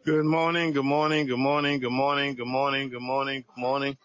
Good morning, good morning, good morning, good morning, good morning, good morning, good morning.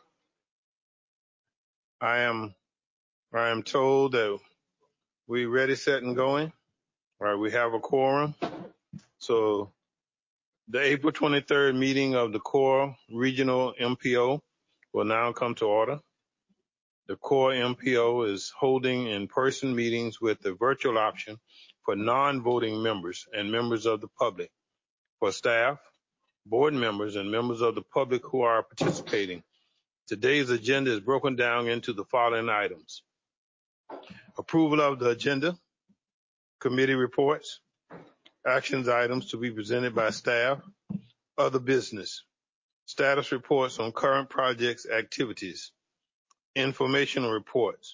I am told that we ready, set, and going. All right, we have a quorum. So the April 23rd meeting of the Core Regional MPO will now come to order. The Core MPO is holding in-person meetings with the virtual option for non-voting members and members of the public. For staff, board members, and members of the public who are participating, today's agenda is broken down into the following items: approval of the agenda, committee reports, actions items to be presented by staff, other business, status reports on current projects activities, informational reports,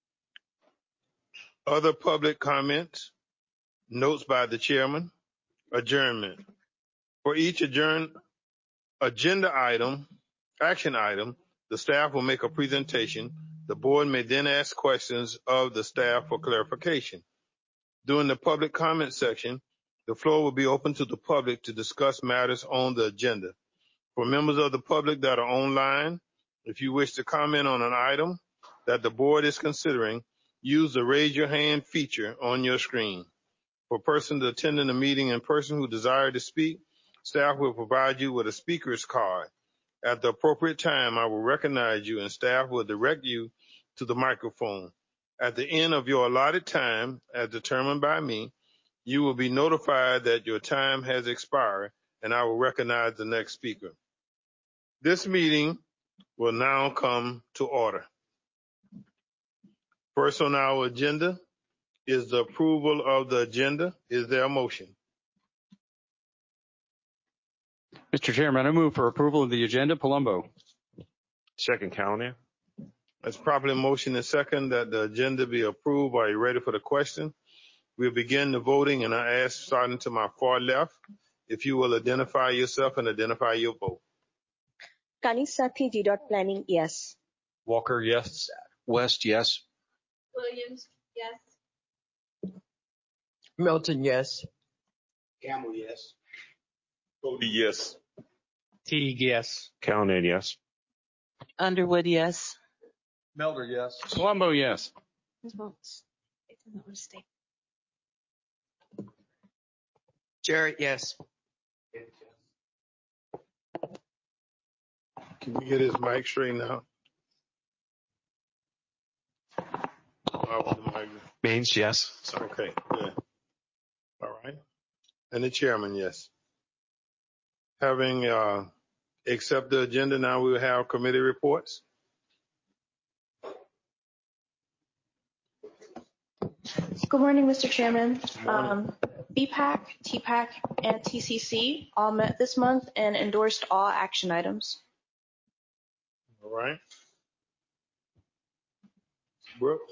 other public comments, notes by the chairman, adjournment. For each agenda item, action item, the staff will make a presentation. The board may then ask questions of the staff for clarification. During the public comment section, the floor will be open to the public to discuss matters on the agenda. For members of the public that are online, if you wish to comment on an item that the board is considering, use the raise your hand feature on your screen. For persons attending the meeting in person who desire to speak, staff will provide you with a speaker's card. At the appropriate time, I will recognize you and staff will direct you to the microphone. At the end of your allotted time, as determined by me, you will be notified that your time has expired and I will recognize the next speaker. This meeting will now come to order. First on our agenda is the approval of the agenda. Is there a motion? Mr. Chairman, I move for approval of the agenda. Palumbo. Second, Callender. It's properly motion and second that the agenda be approved. Are you ready for the question? We'll begin the voting, and I ask, starting to my far left, if you will identify yourself and identify your vote. Kanisati G. Planning, yes. Walker, yes. West, yes. Williams, yes. Milton, yes. Campbell, yes. Cody, yes. Teague, yes. Callender, yes. Underwood, yes. Melder, yes. Palumbo, yes. His votes. It doesn't want to stay. Jarrett, yes. Can we get his mic straightened out? Baines, yes. Sorry. Okay, good. All right. And the chairman, yes. Having accept the agenda, now we will have committee reports. Good morning, Mr. Chairman. Good morning. BPAC, TPAC, and TCC all met this month and endorsed all action items. All right. Brooks.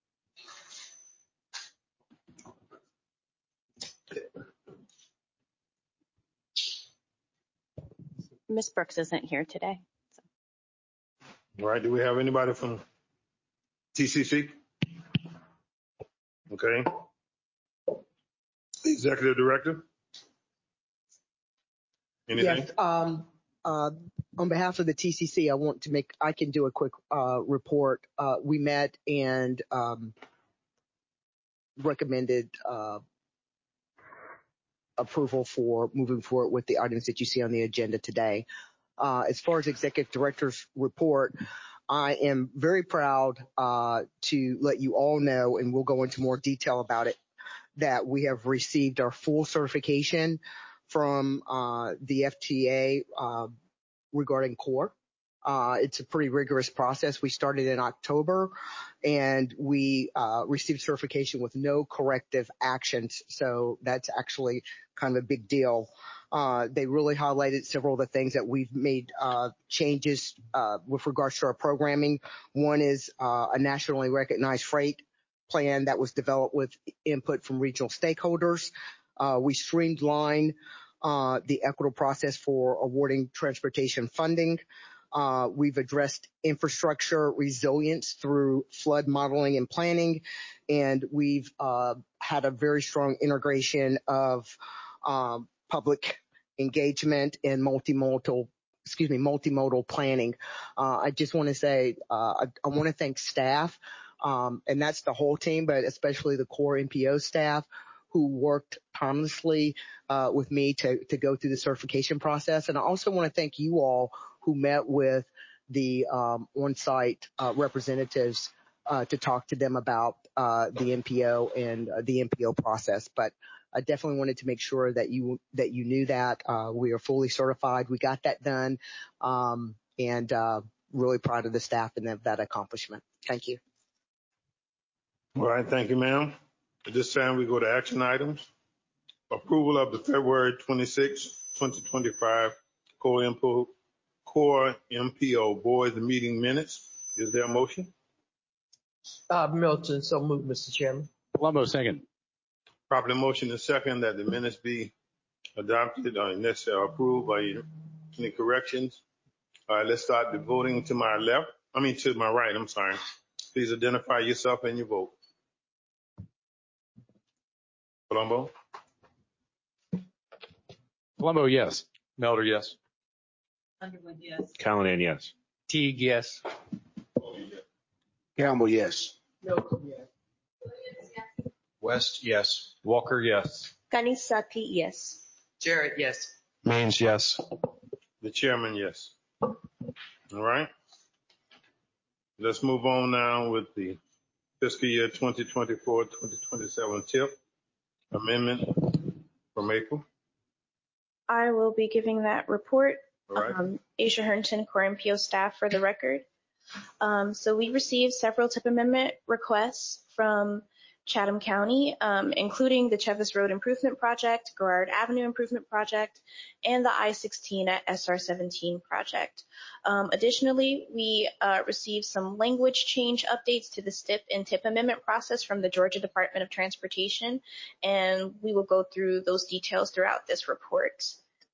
Ms. Brooks isn't here today. All right. Do we have anybody from TCC? Okay. Executive Director? Anything? Yes. On behalf of the TCC, I can do a quick report. We met and recommended approval for moving forward with the items that you see on the agenda today. As far as Executive Director's report, I am very proud to let you all know, and we'll go into more detail about it, that we have received our full certification from the FTA regarding CORE. It's a pretty rigorous process. We started in October, and we received certification with no corrective actions. So that's actually kind of a big deal. They really highlighted several of the things that we've made changes with regards to our programming. One is a nationally recognized freight plan that was developed with input from regional stakeholders. We streamlined the equitable process for awarding transportation funding. We've addressed infrastructure resilience through flood modeling and planning, and we've had a very strong integration of public engagement and multimodal planning. I just want to say I want to thank staff, and that's the whole team, but especially the core MPO staff who worked tirelessly with me to go through the certification process. And I also want to thank you all who met with the on-site representatives to talk to them about the MPO and the MPO process. But I definitely wanted to make sure that you knew that we are fully certified. We got that done, and really proud of the staff and that accomplishment. Thank you. All right, thank you, ma'am. At this time, we go to action items. Approval of the February 26, 2025 Core MPO Board meeting minutes. Is there a motion? Milton, so moved, Mr. Chairman. Palumbo, second. Properly motion and second that the minutes be adopted or necessarily approved by any corrections. All right, let's start the voting to my right, I'm sorry. Please identify yourself and your vote. Palumbo? Palumbo, yes. Melder, yes. Underwood, yes. Callahan, yes. Teague, yes. Campbell, yes. Milton, yes. Williams, yes. West, yes. Walker, yes. Kanisati, yes. Jarrett, yes. Maines, yes. The chairman, yes. All right. Let's move on now with the fiscal year 2024-2027 TIP amendment from April. I will be giving that report. All right. Asia Herndon, Core MPO staff for the record. So we received several TIP amendment requests from Chatham County, including the Chevis Road Improvement Project, Garrard Avenue Improvement Project, and the I-16 at SR-17 project. Additionally, we received some language change updates to the STIP and TIP amendment process from the Georgia Department of Transportation, and we will go through those details throughout this report.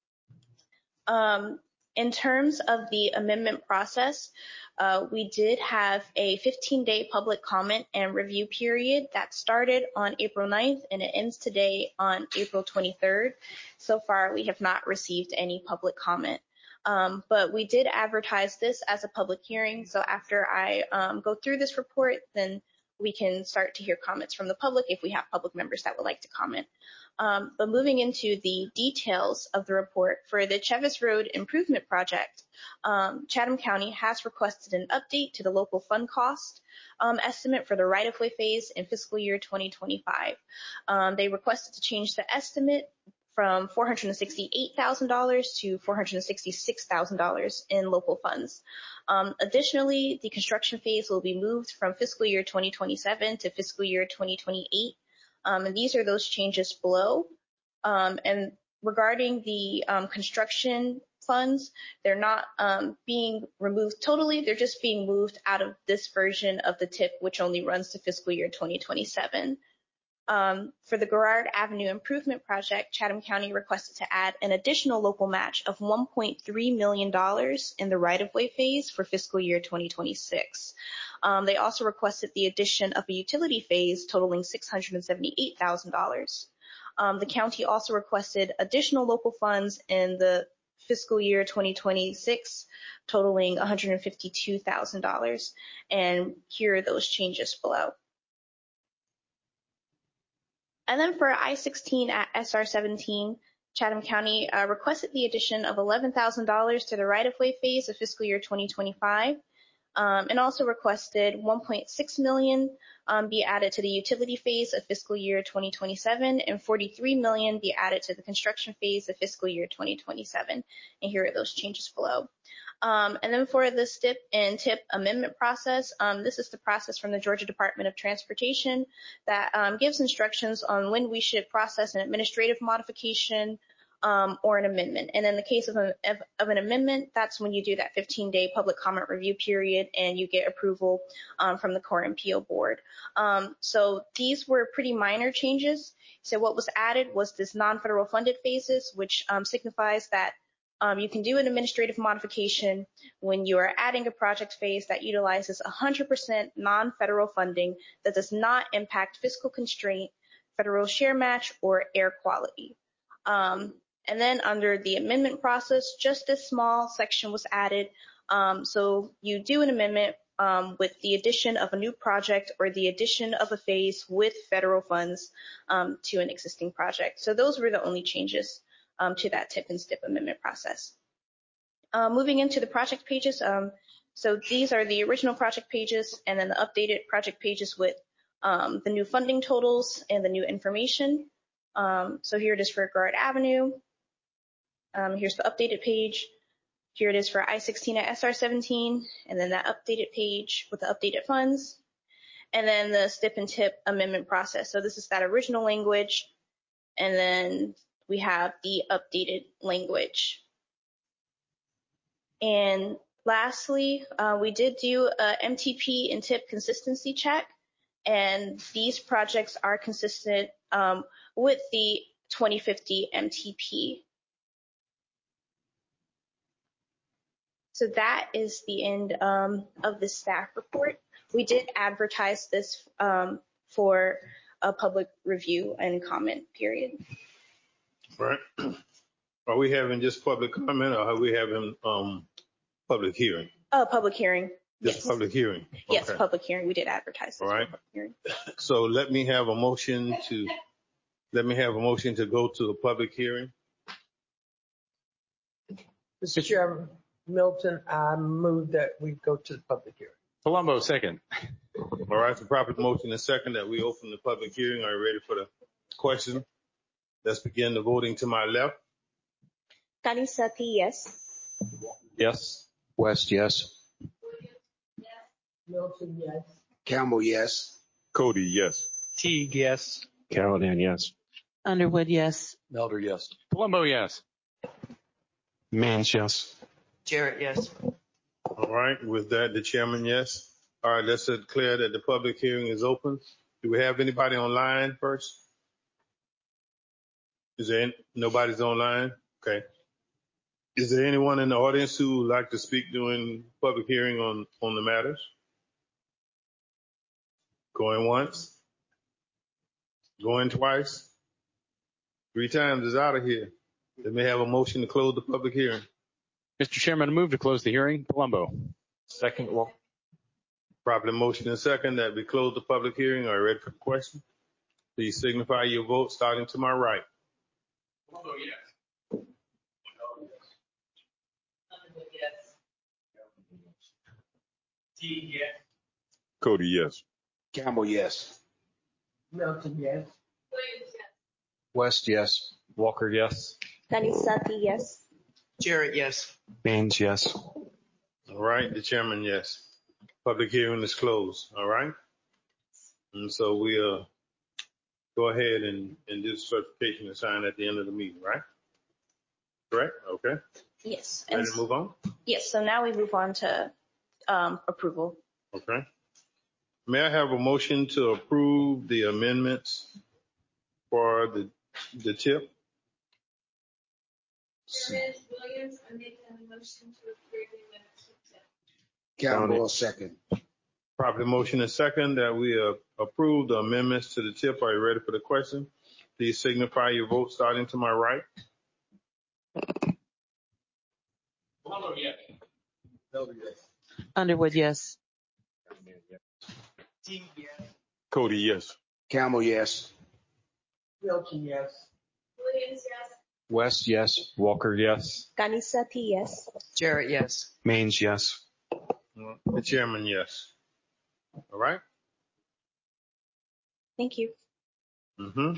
In terms of the amendment process, we did have a 15-day public comment and review period that started on April 9th and it ends today on April 23rd. So far, we have not received any public comment. But we did advertise this as a public hearing. So after I go through this report, then we can start to hear comments from the public if we have public members that would like to comment. But moving into the details of the report for the Chevis Road Improvement Project, Chatham County has requested an update to the local fund cost estimate for the right-of-way phase in fiscal year 2025. They requested to change the estimate from $468,000 to $466,000 in local funds. Additionally, the construction phase will be moved from fiscal year 2027 to fiscal year 2028. And these are those changes below. And regarding the construction funds, they're not being removed totally. They're just being moved out of this version of the TIP, which only runs to fiscal year 2027. For the Garrard Avenue Improvement Project, Chatham County requested to add an additional local match of $1.3 million in the right-of-way phase for fiscal year 2026. They also requested the addition of a utility phase totaling $678,000. The county also requested additional local funds in the fiscal year 2026 totaling $152,000. And here are those changes below. And then for I-16 at SR-17, Chatham County requested the addition of $11,000 to the right-of-way phase of fiscal year 2025, and also requested $1.6 million be added to the utility phase of fiscal year 2027, and $43 million be added to the construction phase of fiscal year 2027. And here are those changes below. And then for the STIP and TIP amendment process, this is the process from the Georgia Department of Transportation that gives instructions on when we should process an administrative modification or an amendment. And in the case of an amendment, that's when you do that 15-day public comment review period and you get approval from the Core MPO board. So these were pretty minor changes. So what was added was this non-federal funded phases, which signifies that you can do an administrative modification when you are adding a project phase that utilizes 100% non-federal funding that does not impact fiscal constraint, federal share match, or air quality. And then under the amendment process, just this small section was added. So you do an amendment with the addition of a new project or the addition of a phase with federal funds to an existing project. So those were the only changes to that TIP and STIP amendment process. Moving into the project pages, so these are the original project pages and then the updated project pages with the new funding totals and the new information. So here it is for Garrett Avenue. Here's the updated page. Here it is for I-16 at SR-17, and then that updated page with the updated funds, and then the STIP and TIP amendment process. So this is that original language, and then we have the updated language. And lastly, we did do a MTP and TIP consistency check, and these projects are consistent with the 2050 MTP. So that is the end of the staff report. We did advertise this for a public review and comment period. All right. Are we having just public comment, or are we having public hearing? Public hearing. Just Yes. public hearing. Yes, Okay. public hearing. We did advertise this. All right. Public hearing. So let me have a motion to go to a public hearing. Mr. Chairman, Milton, I move that we go to the public hearing. Palumbo, second. All right. So proper motion and second that we open the public hearing. Are you ready for the question? Let's begin the voting to my left. Kanisati, yes. Yes. West, yes. Milton, yes. Campbell, yes. Cody, yes. Teague, yes. Callahan, yes. Underwood, yes. Melder, yes. Palumbo, yes. Mans, yes. Jarrett, yes. All right. With that, the chairman, yes. All right. Let's declare that the public hearing is open. Do we have anybody online first? Is there nobody's online? Okay. Is there anyone in the audience who would like to speak during public hearing on the matters? Going once? Going twice? 3 times is out of here. Let me have a motion to close the public hearing. Mr. Chairman, I move to close the hearing. Palumbo. Second, Walker. Properly motion and second that we close the public hearing. Are you ready for the question? Please signify your vote starting to my right. Palumbo, yes. Underwood, yes. Teague, yes. Cody, yes. Campbell, yes. Milton, yes. Williams, yes. West, yes. Walker, yes. Kanisati, yes. Jarrett, yes. Mans, yes. All right. The chairman, yes. Public hearing is closed. All right. And so we'll go ahead and do certification and sign at the end of the meeting, right? Correct? Okay. Yes. Ready to move on? Yes. So now we move on to approval. Okay. May I have a motion to approve the amendments for the TIP? Chairman Williams, I make a motion to approve the amendments to TIP. Campbell, second. Properly motion and second that we approve the amendments to the TIP. Are you ready for the question? Please signify your vote starting to my right. Palumbo, yes. Underwood, yes. Teague, yes. Cody, yes. Campbell, yes. Milton, yes. Williams, yes. West, yes. Walker, yes. Kanisati, yes. Jarrett, yes. Mans, yes. The chairman, yes. All right. Thank you. Mm-hmm.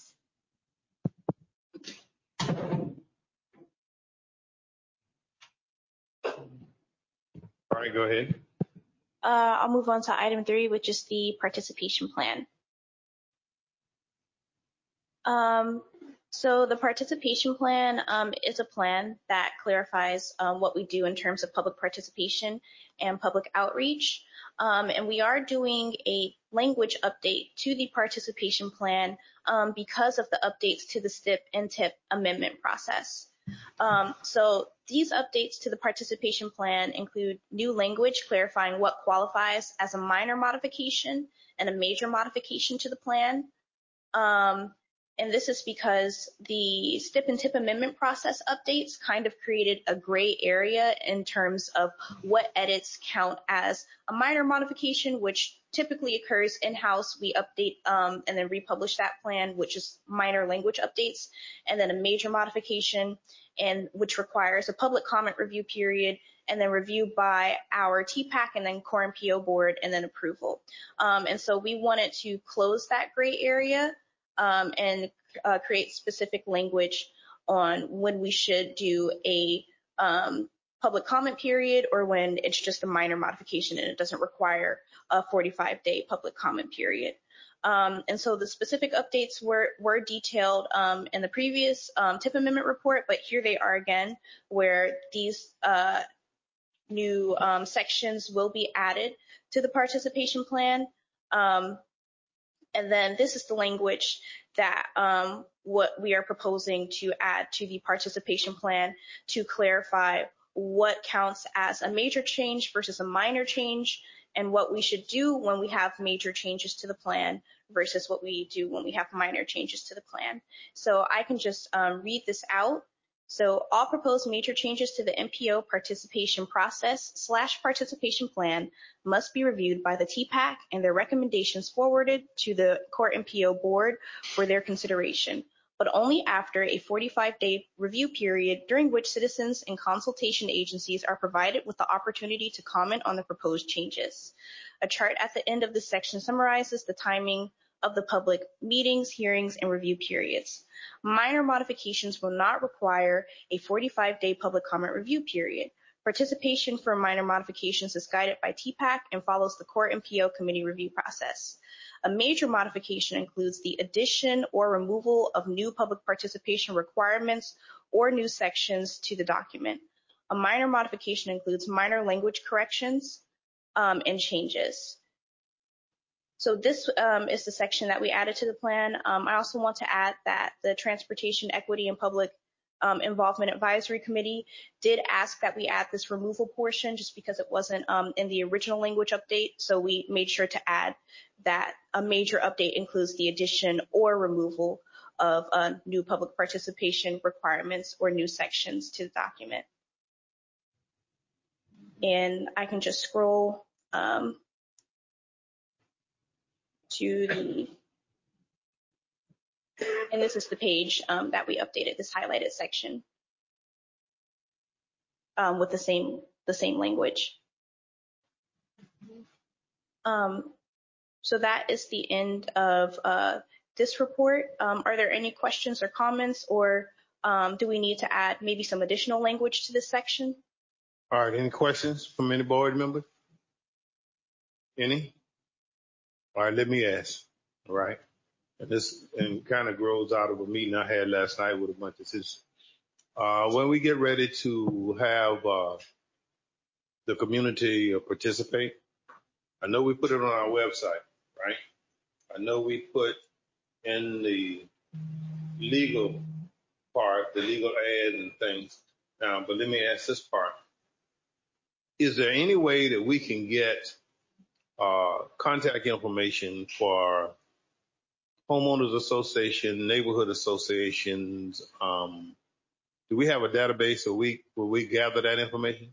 All right, go ahead. I'll move on to item 3, which is the participation plan. So the participation plan is a plan that clarifies what we do in terms of public participation and public outreach. And we are doing a language update to the participation plan because of the updates to the STIP and TIP amendment process. So these updates to the participation plan include new language clarifying what qualifies as a minor modification and a major modification to the plan. And this is because the STIP and TIP amendment process updates kind of created a gray area in terms of what edits count as a minor modification, which typically occurs in-house. We update and then republish that plan, which is minor language updates, and then a major modification, and which requires a public comment review period, and then review by our TPAC and then Core MPO board, and then approval. And so we wanted to close that gray area and create specific language on when we should do a public comment period or when it's just a minor modification and it doesn't require a 45-day public comment period. And so the specific updates were detailed in the previous TIP amendment report, but here they are again, where these new sections will be added to the participation plan. And then this is the language that what we are proposing to add to the participation plan to clarify what counts as a major change versus a minor change, and what we should do when we have major changes to the plan versus what we do when we have minor changes to the plan. So I can just read this out. So all proposed major changes to the MPO participation process / participation plan must be reviewed by the TPAC and their recommendations forwarded to the Core MPO board for their consideration, but only after a 45-day review period during which citizens and consultation agencies are provided with the opportunity to comment on the proposed changes. A chart at the end of this section summarizes the timing of the public meetings, hearings, and review periods. Minor modifications will not require a 45-day public comment review period. Participation for minor modifications is guided by TPAC and follows the Core MPO committee review process. A major modification includes the addition or removal of new public participation requirements or new sections to the document. A minor modification includes minor language corrections and changes. So this is the section that we added to the plan. I also want to add that the Transportation Equity and Public Involvement Advisory Committee did ask that we add this removal portion just because it wasn't in the original language update. So we made sure to add that a major update includes the addition or removal of new public participation requirements or new sections to the document. And I can just scroll to the, and this is the page that we updated, this highlighted section with the same language. So that is the end of this report. Are there any questions or comments, or do we need to add maybe some additional language to this section? All right, any questions from any board member? Any? All right, let me ask. All right. And this kind of grows out of a meeting I had last night with a bunch of citizens. When we get ready to have the community participate, I know we put it on our website, right? I know we put in the legal part, the legal ad and things down, but let me ask this part. Is there any way that we can get contact information for homeowners association, neighborhood associations? Do we have a database where we gather that information?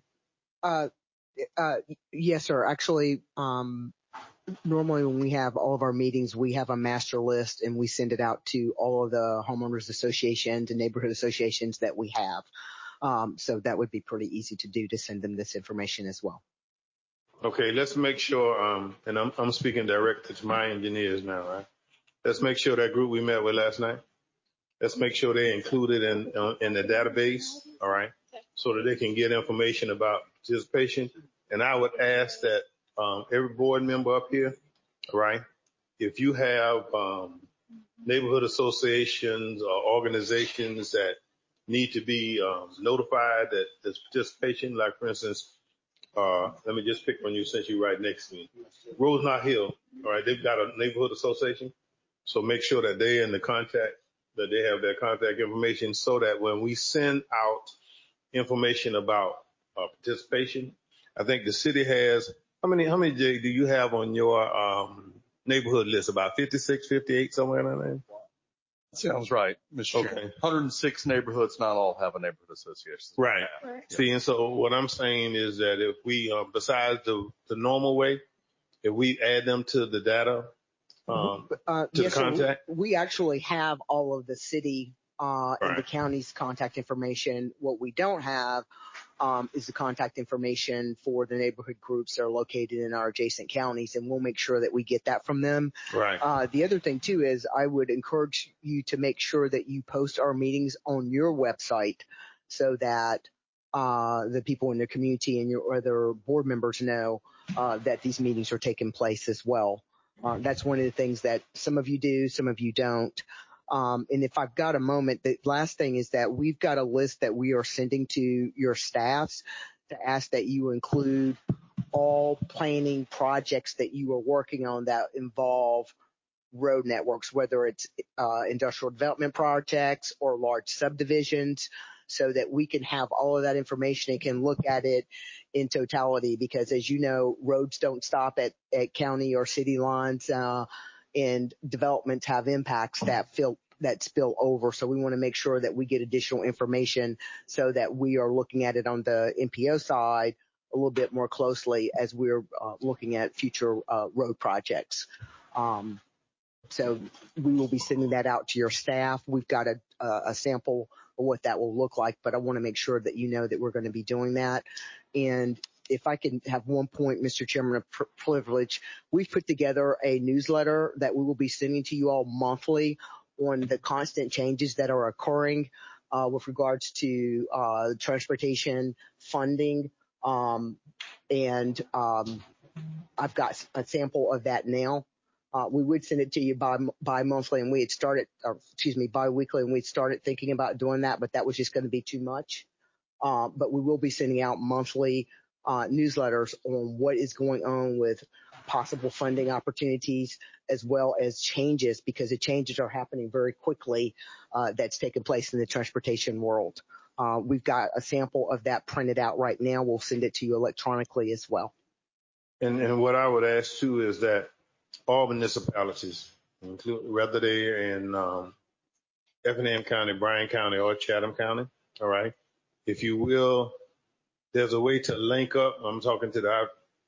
Yes, sir. Actually, normally when we have all of our meetings, we have a master list and we send it out to all of the homeowners associations and neighborhood associations that we have. So that would be pretty easy to do, to send them this information as well. Okay, let's make sure, and I'm speaking directly to my engineers now, right? Let's make sure that group we met with last night, let's make sure they're included in the database, all right, so that they can get information about participation. And I would ask that every board member up here, all right, if you have neighborhood associations or organizations that need to be notified that there's participation, like for instance, let me just pick on you since you're right next to me. Rosemont Hill, all right, they've got a neighborhood association. So make sure that they're in the contact, that they have their contact information so that when we send out information about participation, I think the city has, how many Jay, do you have on your neighborhood list? About 56, 58, somewhere in there? Sounds right, Mr. Chairman. 106 neighborhoods, not all have a neighborhood association. Right. See, and so what I'm saying is that if we, besides the normal way, if we add them to the data, to the Yes, sir. contact. We actually have all of the city and the Right. county's contact information. What we don't have is the contact information for the neighborhood groups that are located in our adjacent counties, and we'll make sure that we get that from them. Right. The other thing too is I would encourage you to make sure that you post our meetings on your website so that the people in the community and your other board members know that these meetings are taking place as well. That's one of the things that some of you do, some of you don't. And if I've got a moment, the last thing is that we've got a list that we are sending to your staffs to ask that you include all planning projects that you are working on that involve road networks, whether it's industrial development projects or large subdivisions, so that we can have all of that information and can look at it in totality. Because as you know, roads don't stop at county or city lines, and developments have impacts that spill over. So we want to make sure that we get additional information so that we are looking at it on the NPO side a little bit more closely as we're looking at future road projects. So we will be sending that out to your staff. We've got a sample of what that will look like, but I want to make sure that you know that we're going to be doing that. And if I can have one point, Mr. Chairman, of privilege, we've put together a newsletter that we will be sending to you all monthly on the constant changes that are occurring with regards to transportation funding. And I've got a sample of that now. We would send it to you bi-monthly, and we had started, bi-weekly, and we'd started thinking about doing that, but that was just going to be too much. But we will be sending out monthly newsletters on what is going on with possible funding opportunities as well as changes, because the changes are happening very quickly that's taking place in the transportation world. We've got a sample of that printed out right now. We'll send it to you electronically as well. And what I would ask too is that all municipalities, whether they're in Effingham County, Bryan County, or Chatham County, all right, if you will, there's a way to link up. I'm talking to the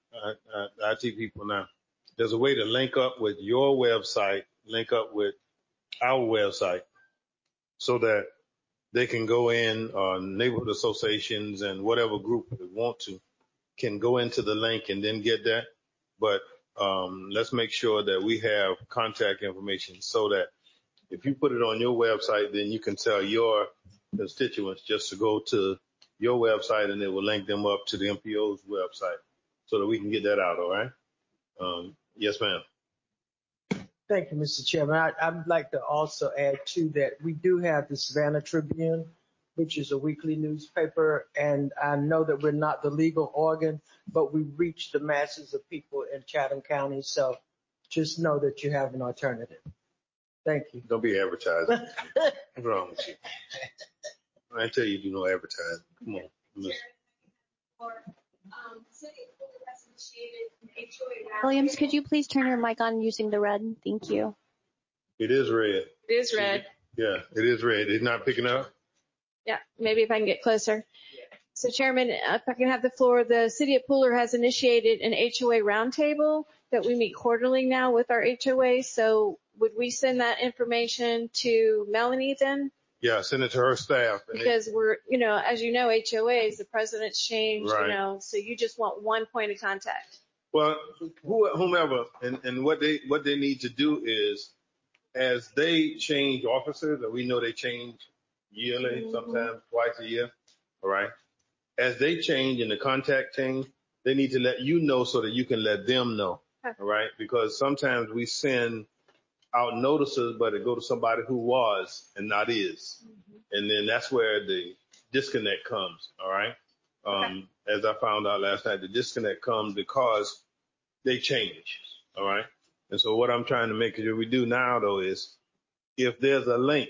IT people now. There's a way to link up with your website, link up with our website, so that they can go in, neighborhood associations and whatever group they want to can go into the link and then get that. But let's make sure that we have contact information so that if you put it on your website, then you can tell your constituents just to go to your website and it will link them up to the MPO's website so that we can get that out. All right. Yes, ma'am. Thank you, Mr. Chairman. I'd like to also add too that we do have the Savannah Tribune, which is a weekly newspaper, and I know that we're not the legal organ, but we reach the masses of people in Chatham County. So just know that you have an alternative. Thank you. Don't be advertising. What's wrong with you? I tell you, do no advertising. Come on. Williams, could you please turn your mic on using the red? Thank you. It is red. It is red. Yeah, it is red. It's not picking up. Yeah, maybe if I can get closer. So Chairman, if I can have the floor, the City of Pooler has initiated an HOA roundtable that we meet quarterly now with our HOA. So would we send that information to Melanie then? Yeah, send it to her staff. Because we're, as you know, HOAs, the president's changed, right. So you just want one point of contact. Well, whomever, and what they need to do is, as they change officers, and we know they change yearly, sometimes twice a year, all right? As they change and the contact change, they need to let you know so that you can let them know, all right? Because sometimes we send out notices, but it go to somebody who was and not is. And then that's where the disconnect comes, all right? As I found out last night, the disconnect comes because they change, all right? And so what I'm trying to make sure we do now, though, is if there's a link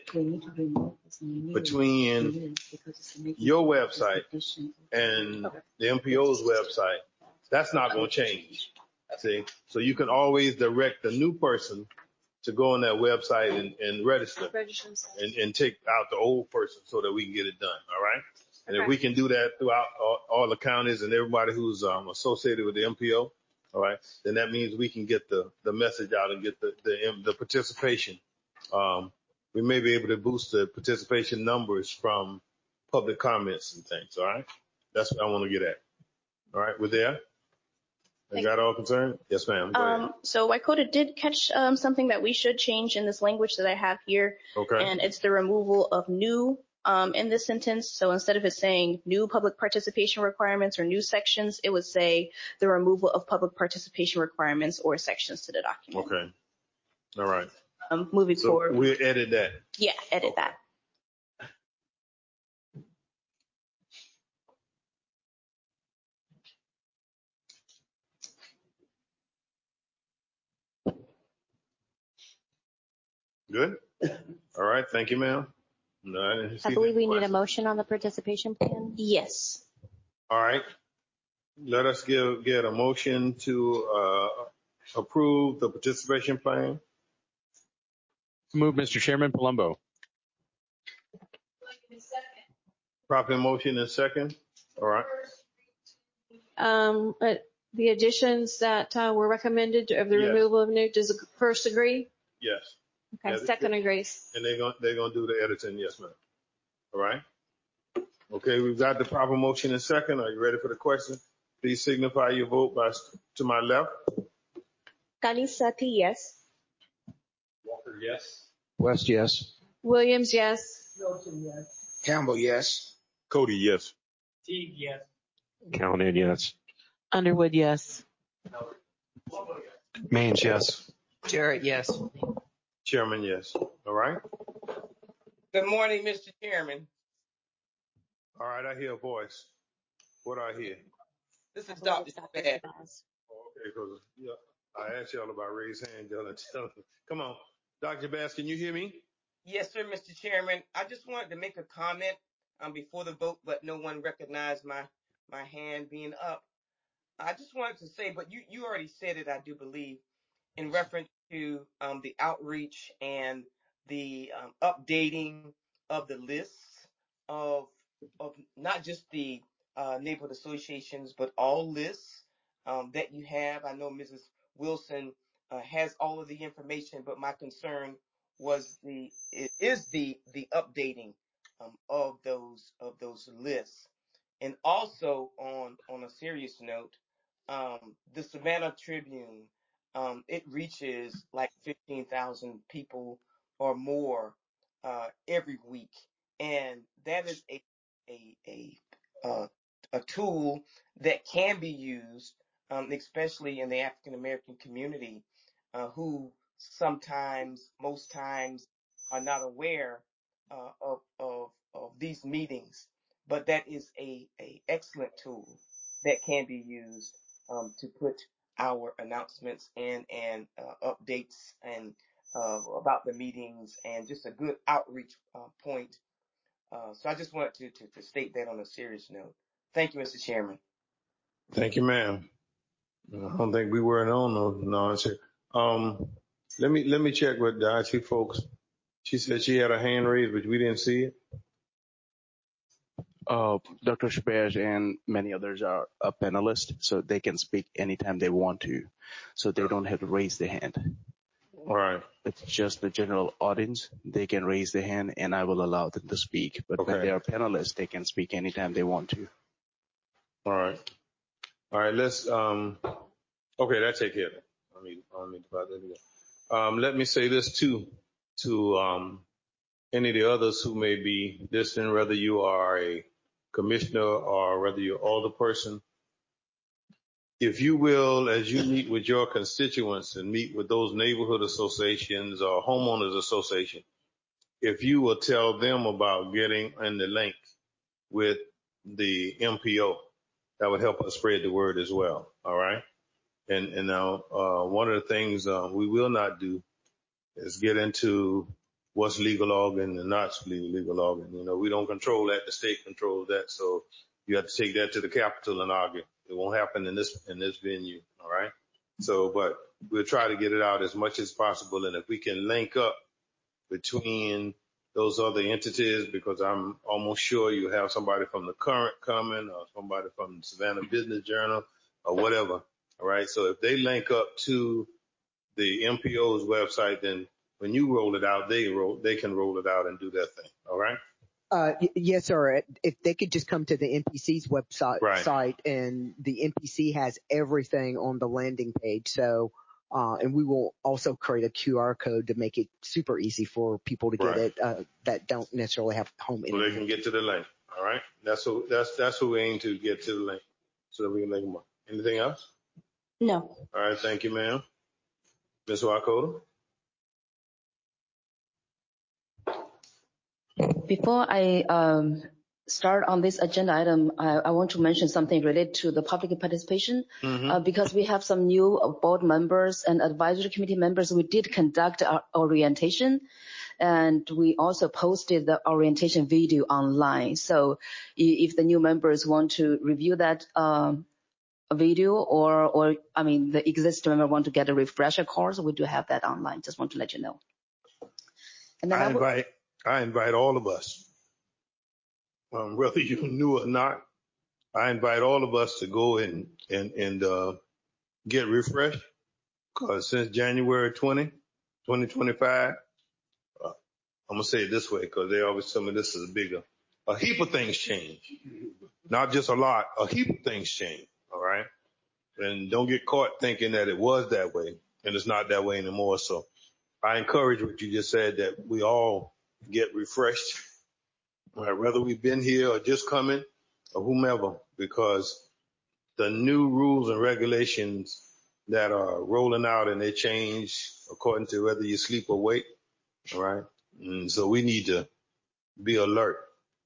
between your website and the MPO's website, that's not going to change, see? So you can always direct the new person to go on that website and register Registers. and take out the old person so that we can get it done. All right. And if Okay. we can do that throughout all the counties and everybody who's associated with the MPO, all right, then that means we can get the message out and get the participation. We may be able to boost the participation numbers from public comments and things. All right. That's what I want to get at. All right. We're there. Is that all concerned? Yes, ma'am. Go ahead. So Wacota did catch something that we should change in this language that I have here. Okay. And it's the removal of new in this sentence. So instead of it saying new public participation requirements or new sections, it would say the removal of public participation requirements or sections to the document. Okay. All right. Moving So forward. we'll edit that. Yeah, edit that. Good. All right. Thank you, ma'am. No, I didn't see I believe that we need a question. motion on the participation plan. Yes. All right. Let us get a motion to approve the participation plan. Move, Mr. Chairman. Palumbo. Properly motion in second. All right. But the additions that were recommended of the Yes. removal of new, does the first agree? Yes. Okay, Yeah, second agrees. And they're gonna do the editing. Yes, ma'am. All right. Okay. We've got the proper motion in second. Are you ready for the question? Please signify your vote to my left. Kanisati, yes. Walker, yes. West, yes. Williams, yes. Milton, yes. Campbell, yes. Cody, yes. Teague, yes. Callahan, yes. Underwood, yes. Mange, yes. Jarrett, yes. Chairman, yes. All right. Good morning, Mr. Chairman. All right. I hear a voice. What do I hear? This is Dr. Shabazz. Okay, because I asked y'all about raised hand, y'all. Come on, Dr. Bass, can you hear me? Yes, sir, Mr. Chairman. I just wanted to make a comment before the vote, but no one recognized my hand being up. I just wanted to say, but you already said it, I do believe, in reference to the outreach and the updating of the lists of not just the neighborhood associations, but all lists that you have. I know Mrs. Wilson has all of the information, but my concern was the updating of those lists. And also on a serious note, the Savannah Tribune, it reaches like 15,000 people or more every week, and that is a tool that can be used, especially in the African American community, who most times are not aware of these meetings. But that is a excellent tool that can be used to put our announcements in and updates and about the meetings and just a good outreach point. So I just wanted to state that on a serious note. Thank you, Mr. Chairman. Thank you, ma'am. I don't think we were on no answer. Let me check with the IT folks. She said she had a hand raised, but we didn't see it. Dr. Shabazz and many others are a panelist, so they can speak anytime they want to. So they don't have to raise their hand. All right. It's just the general audience. They can raise their hand and I will allow them to speak. But when they are panelists, they can speak anytime they want to. All right. All right. Let's, okay, that take care of it. I don't need to bother that. Let me say this too, to, any of the others who may be listening, whether you are a commissioner or whether you're alderperson, if you will, as you meet with your constituents and meet with those neighborhood associations or homeowners association, if you will tell them about getting in the link with the MPO, that would help us spread the word as well. All right. And now, one of the things we will not do is get into what's legal organ and not legal organ. You know, we don't control that. The state controls that. So you have to take that to the Capitol and argue. It won't happen in this venue. All right. So, but we'll try to get it out as much as possible. And if we can link up between those other entities, because I'm almost sure you have somebody from the Current coming or somebody from the Savannah Business Journal or whatever. All right. So if they link up to the MPO's website, then when you roll it out, they can roll it out and do their thing. All right. Yes, sir. If they could just come to the NPC's website, Right. and the NPC has everything on the landing page. So, and we will also create a QR code to make it super easy for people to get it that don't necessarily have home So internet. they can get to the link. All right. That's what we aim to get to the link so that we can link them up. Anything else? No. All right. Thank you, ma'am. Ms. Wakoda? Before I start on this agenda item, I want to mention something related to the public participation. Because we have some new board members and advisory committee members. We did conduct our orientation, and we also posted the orientation video online. So if the new members want to review that video, or I mean the existing member want to get a refresher course, we do have that online. Just want to let you know. And then I invite all of us, whether you knew or not, I invite all of us to go and get refreshed, because since January 2025, I'm going to say it this way, because they always tell me this is a heap of things change. Not just a lot, a heap of things change. All right. And don't get caught thinking that it was that way and it's not that way anymore. So I encourage what you just said, that we all get refreshed, whether we've been here or just coming or whomever, because the new rules and regulations that are rolling out, and they change according to whether you sleep or wake. All right. And so we need to be alert.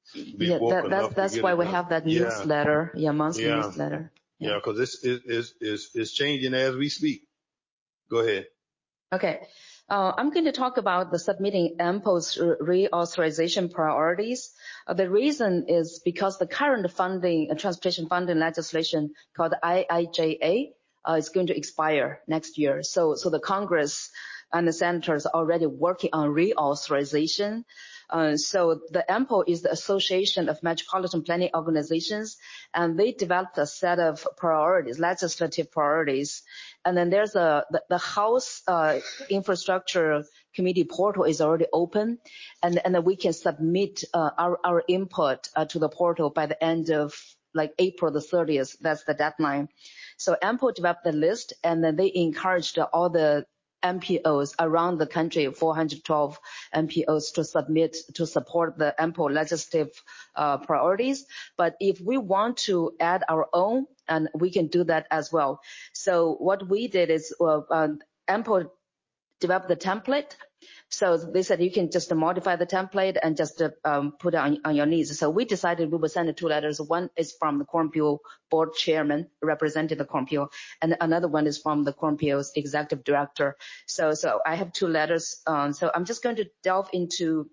That's why we have that newsletter, monthly newsletter. Yeah, because it's changing as we speak. Go ahead. Okay. I'm going to talk about the submitting AMPO's reauthorization priorities. The reason is because the current funding, transportation funding legislation called IIJA, is going to expire next year. So the Congress and the senators are already working on reauthorization. So the AMPO is the Association of Metropolitan Planning Organizations, and they developed a set of priorities, legislative priorities. And then there's the House Infrastructure Committee portal is already open, and then we can submit our input to the portal by the end of like April the 30th. That's the deadline. So AMPO developed the list, and then they encouraged all the MPOs around the country, 412 MPOs, to submit to support the AMPO legislative priorities. But if we want to add our own, and we can do that as well. So what we did is AMPO developed the template. So they said you can just modify the template and just put it on your needs. So we decided we would send 2 letters. One is from the Cornpio board chairman representing the Cornpio, and another one is from the Cornpio's executive director. So I have 2 letters. So I'm just going to delve into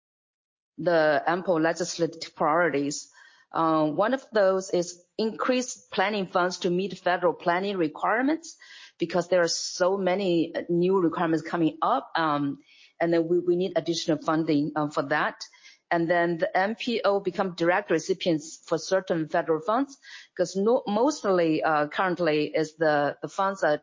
the AMPO legislative priorities. One of those is increase planning funds to meet federal planning requirements, because there are so many new requirements coming up. And then we need additional funding for that. And then the MPO become direct recipients for certain federal funds, because mostly currently is the funds that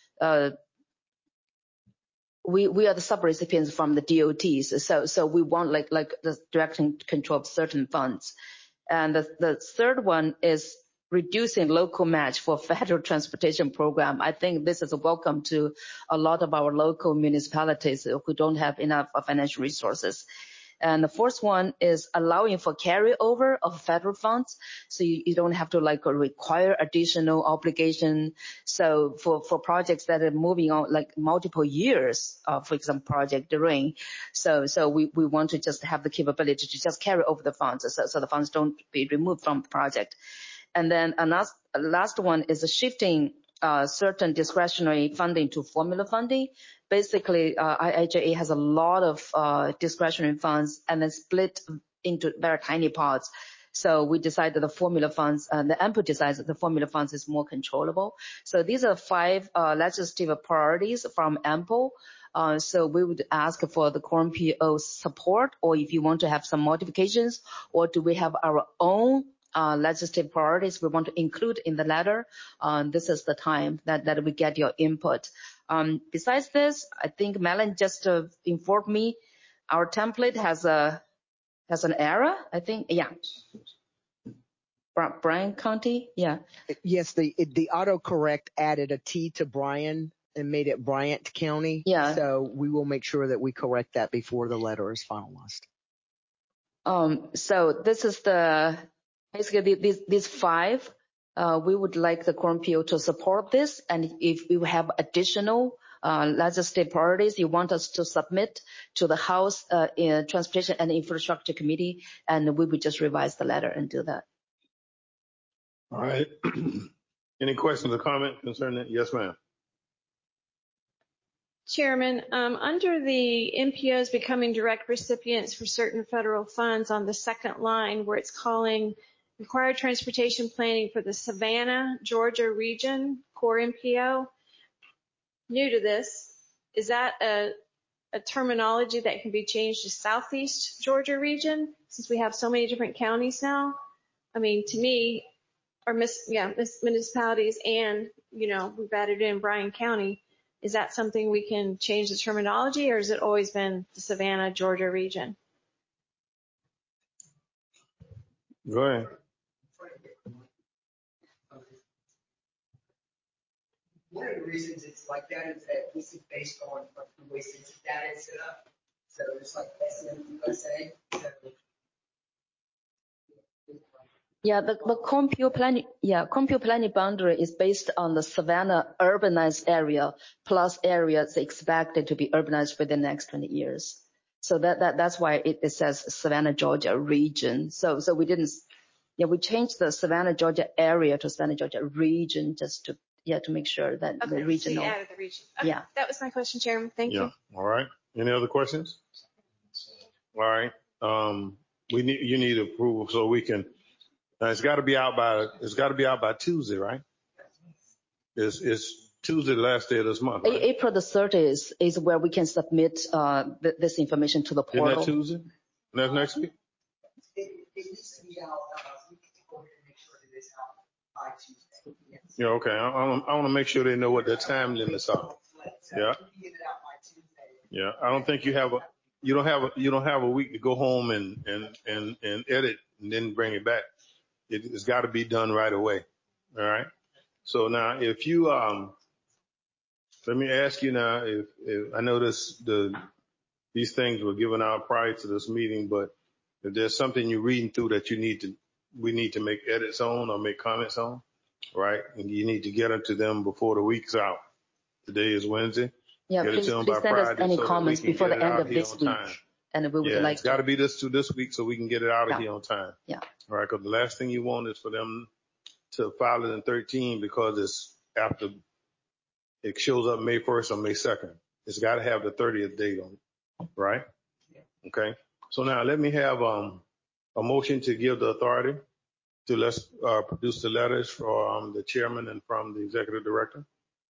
we are the sub-recipients from the DOTs. So we want like the direct control of certain funds. And the third one is reducing local match for federal transportation program. I think this is a welcome to a lot of our local municipalities who don't have enough financial resources. And the fourth one is allowing for carryover of federal funds, so you don't have to like require additional obligation. So for projects that are moving on like multiple years, for example, Project Ring, so we want to just have the capability to just carry over the funds, so the funds don't be removed from the project. And then last one is shifting certain discretionary funding to formula funding. Basically, IIJA has a lot of discretionary funds, and then split into very tiny parts. So we decided the formula funds, the AMPO decides that the formula funds is more controllable. So these are 5 legislative priorities from AMPO. So we would ask for the Quorum PO support, or if you want to have some modifications, or do we have our own legislative priorities we want to include in the letter. This is the time that we get your input. Besides this, I think Melon just informed me our template has an error, I think. Yeah. Bryan County. Yeah. Yes, the autocorrect added a T to Bryan and made it Bryant County. Yeah. So we will make sure that we correct that before the letter is finalized. So this is basically these 5. We would like the Quorum PO to support this, and if we have additional legislative priorities you want us to submit to the House Transportation and Infrastructure Committee, and we would just revise the letter and do that. All right. Any questions or comments concerning it? Yes, ma'am. Chairman, under the MPOs becoming direct recipients for certain federal funds on the second line where it's calling required transportation planning for the Savannah, Georgia region, core MPO, new to this, is that a terminology that can be changed to Southeast Georgia region since we have so many different counties now? I mean, to me, our municipalities and, we've added in Bryan County. Is that something we can change the terminology, or has it always been the Savannah, Georgia region? Go ahead. One of the reasons it's like that is that this is based on the way census data is set up. So it's like SMUSA. Yeah, the Quorum planning boundary is based on the Savannah urbanized area plus areas expected to be urbanized within the next 20 years. So that's why it says Savannah, Georgia region. So we didn't, we changed the Savannah, Georgia area to Savannah, Georgia region just to make sure that the regional. So you added the region. Okay. Yeah. That was my question, Chairman. Thank you. All right. Any other questions? All right. You need approval so we can. Now it's got to be out by Tuesday, right? It's Tuesday, the last day of this month. Right? April the 30th is where we can submit this information to the portal. Isn't that Tuesday? That's next week. It needs to be out. We can go ahead and make sure that it's out by Tuesday. Yes. Yeah. Okay. I want to make sure they know what their time limits are. Yeah. Yeah. I don't think you don't have a week to go home and edit and then bring it back. It's got to be done right away. All right. So now, if you let me ask you now, if I know these things were given out prior to this meeting, but if there's something you're reading through that we need to make edits on or make comments on, right? And you need to get them to them before the week's out. Today is Wednesday. Yeah, please send us any comments before the end of this week. And we would like it's got to be this week so we can get it out of here on time. Yeah. All right, because the last thing you want is for them to file it in 13 because it's after it shows up May 1st or May 2nd. It's got to have the 30th date on it, right? Yeah. Okay. So now let me have a motion to give the authority to let's produce the letters from the chairman and from the executive director.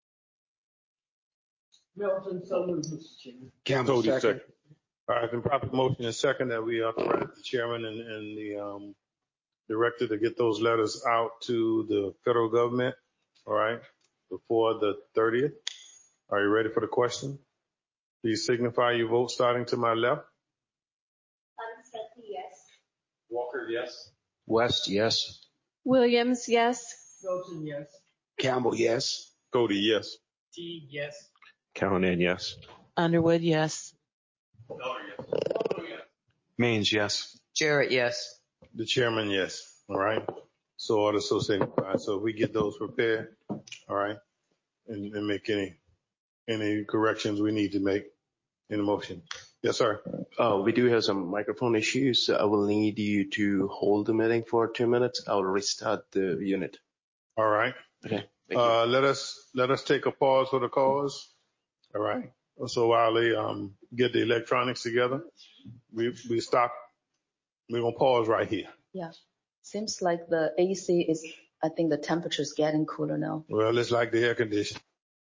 Milton, so moved, Mr. Chairman. Campbell, second. All right, then proper motion is second that we authorize the chairman and the director to get those letters out to the federal government, all right, before the 30th. Are you ready for the question? Please signify your vote starting to my left. Yes. Walker, yes. West, yes. Williams, yes. Milton, yes. Campbell, yes. Cody, yes. T, yes. Callahan, yes. Underwood, yes. Maines, yes. Jarrett, yes. The chairman, yes. All right. So order so signified. So if we get those prepared, all right, and make any corrections we need to make in the motion. Yes, sir. We do have some microphone issues. I will need you to hold the meeting for 2 minutes. I'll restart the unit. All right. Okay. Let us take a pause for the cause. All right. So while they get the electronics together, we stop. We're gonna pause right here. Yeah. Seems like the AC is, I think the temperature is getting cooler now. Well, it's like the air conditioning.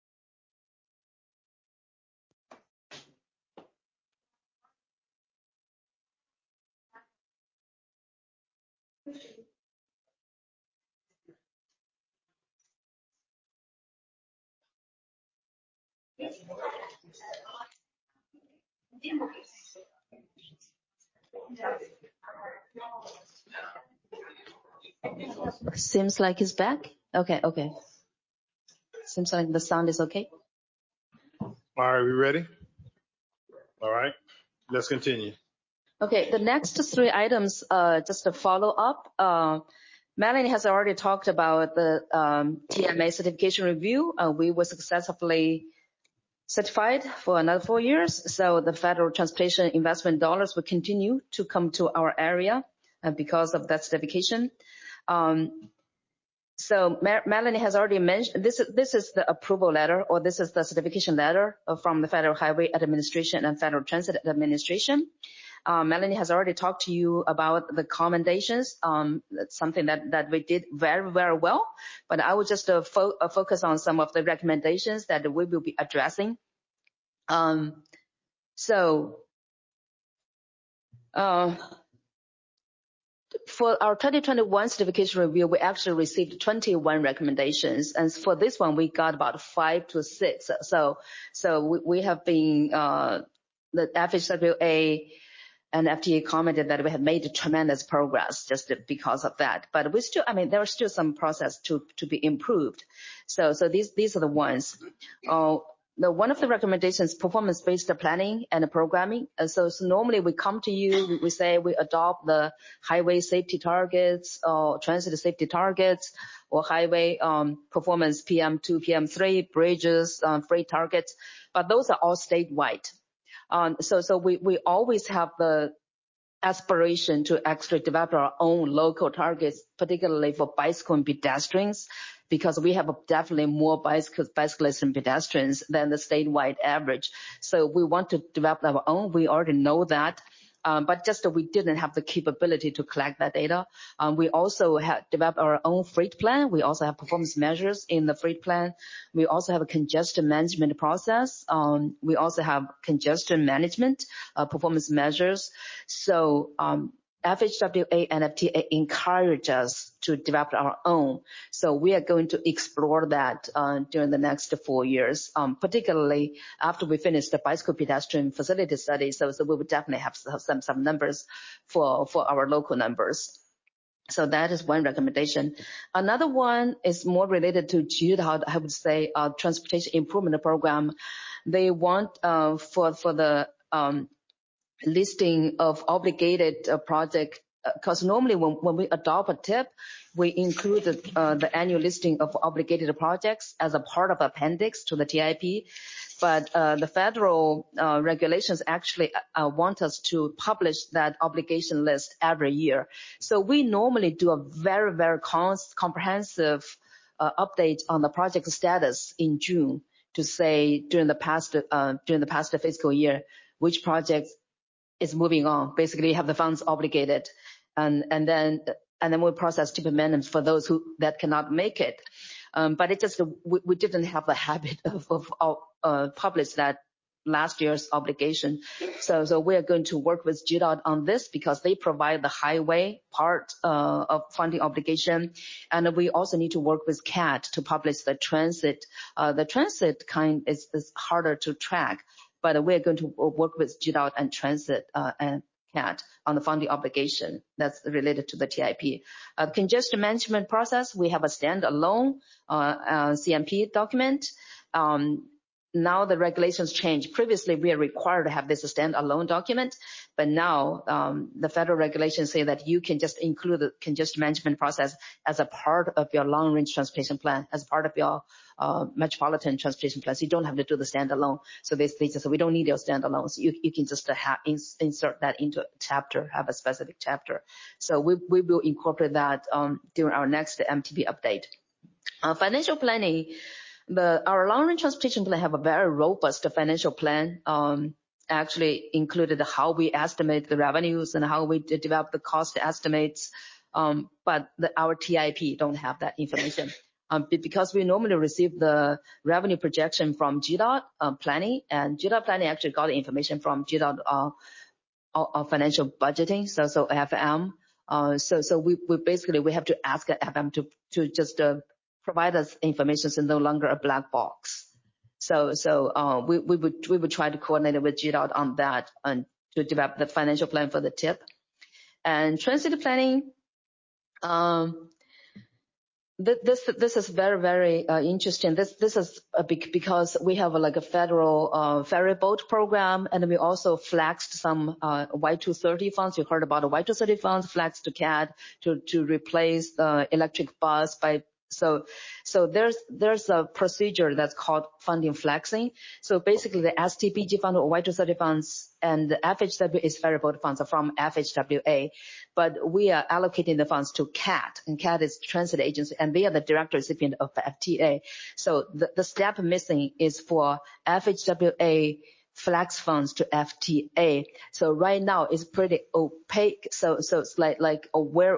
Seems like it's back. Okay. Seems like the sound is okay. All right, we ready? All right, let's continue. Okay, the next 3 items, just a follow up. Melanie has already talked about the TMA certification review. We were successfully certified for another 4 years. So the federal transportation investment dollars will continue to come to our area because of that certification. So Melanie has already mentioned this is the approval letter, or this is the certification letter from the Federal Highway Administration and Federal Transit Administration. Melanie has already talked to you about the commendations. That's something that we did very, very well. But I will just focus on some of the recommendations that we will be addressing. For our 2021 certification review, we actually received 21 recommendations, and for this one, we got about 5 to 6. So we have been the FHWA and FTA commented that we have made tremendous progress just because of that. But we still, there are still some process to be improved. So these are the ones. One of the recommendations, performance-based planning and programming. So normally we come to you, we say we adopt the highway safety targets or transit safety targets or highway performance PM2, PM3, bridges, freight targets, but those are all statewide. So we always have the aspiration to actually develop our own local targets, particularly for bicycle and pedestrians, because we have definitely more bicyclists and pedestrians than the statewide average. So we want to develop our own. We already know that. But just we didn't have the capability to collect that data. We also have developed our own freight plan. We also have performance measures in the freight plan. We also have a congestion management process. We also have congestion management performance measures. So FHWA and FTA encourage us to develop our own. So we are going to explore that during the next 4 years, particularly after we finish the bicycle pedestrian facility study. So we will definitely have some numbers for our local numbers. So that is one recommendation. Another one is more related to GDOT, I would say, Transportation Improvement Program. They want for the listing of obligated project, because normally when we adopt a TIP, we include the annual listing of obligated projects as a part of appendix to the TIP. But the federal regulations actually want us to publish that obligation list every year. So we normally do a very, very comprehensive update on the project status in June to say during the past fiscal year, which projects is moving on. Basically, you have the funds obligated, and then we process TIP amendments for those that cannot make it. But it just we didn't have the habit of publish that last year's obligation. So we are going to work with GDOT on this because they provide the highway part of funding obligation, and we also need to work with CAT to publish the transit. The transit kind is harder to track. But we're going to work with GDOT and Transit and CAT on the funding obligation that's related to the TIP. Congestion management process, we have a standalone CMP document. Now the regulations change. Previously, we are required to have this standalone document, but now the federal regulations say that you can just include the congestion management process as a part of your long-range transportation plan, as part of your metropolitan transportation plan. So you don't have to do the standalone. So they just say we don't need your standalone. So you can just insert that into a chapter, have a specific chapter. So we will incorporate that during our next MTP update. Financial planning. Our long-range transportation plan have a very robust financial plan. Actually included how we estimate the revenues and how we develop the cost estimates. but our TIP don't have that information. Because we normally receive the revenue projection from GDOT planning, and GDOT planning actually got the information from GDOT financial budgeting, so FM. So we basically we have to ask FM to just provide us information, so no longer a black box. So we would try to coordinate with GDOT on that and to develop the financial plan for the TIP. And transit planning, this is very, very interesting. This is because we have like a federal ferry boat program, and we also flexed some Y230 funds. You heard about the Y230 funds flexed to CAD to replace the electric bus by. So there's a procedure that's called funding flexing. So basically the STPG fund or Y230 funds and the FHW is ferry boat funds are from FHWA, but we are allocating the funds to CAT, and CAT is transit agency, and they are the direct recipient of the FTA. So the step missing is for FHWA flex funds to FTA. So right now it's pretty opaque. So it's like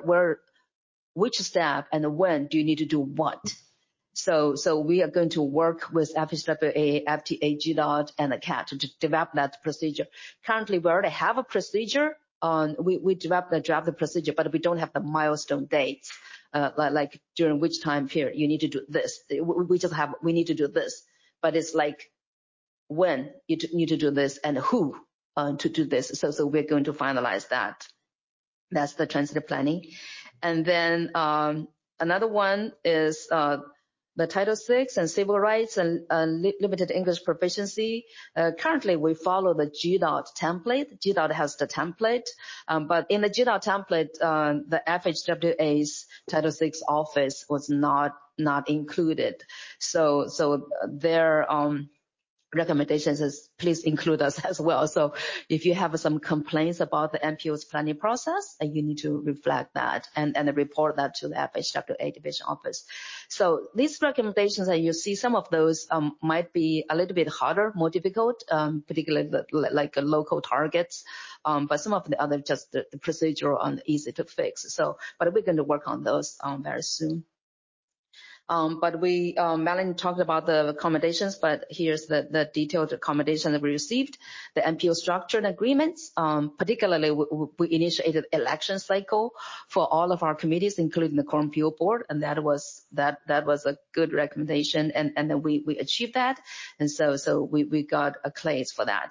which step and when do you need to do what? So we are going to work with FHWA, FTA, GDOT, and the CAT to develop that procedure. Currently, we already have a procedure. We developed the procedure, but we don't have the milestone dates, like during which time period you need to do this. We need to do this, but it's like when you need to do this and who to do this. So we're going to finalize that. That's the transit planning. And then another one is the Title VI and civil rights and limited English proficiency. Currently, we follow the GDOT template. GDOT has the template, but in the GDOT template, the FHWA's Title VI office was not included. So their recommendations is please include us as well. So if you have some complaints about the MPO's planning process, you need to reflect that and report that to the FHWA division office. So these recommendations that you see, some of those might be a little bit harder, more difficult, particularly like local targets. But some of the other just the procedural and easy to fix. So, but we're going to work on those very soon. But Melanie talked about the accommodations, but here's the detailed accommodation that we received. The MPO structured agreements, particularly we initiated election cycle for all of our committees, including the CORMPO board, and that was a good recommendation, and then we achieved that, and so we got accolades for that.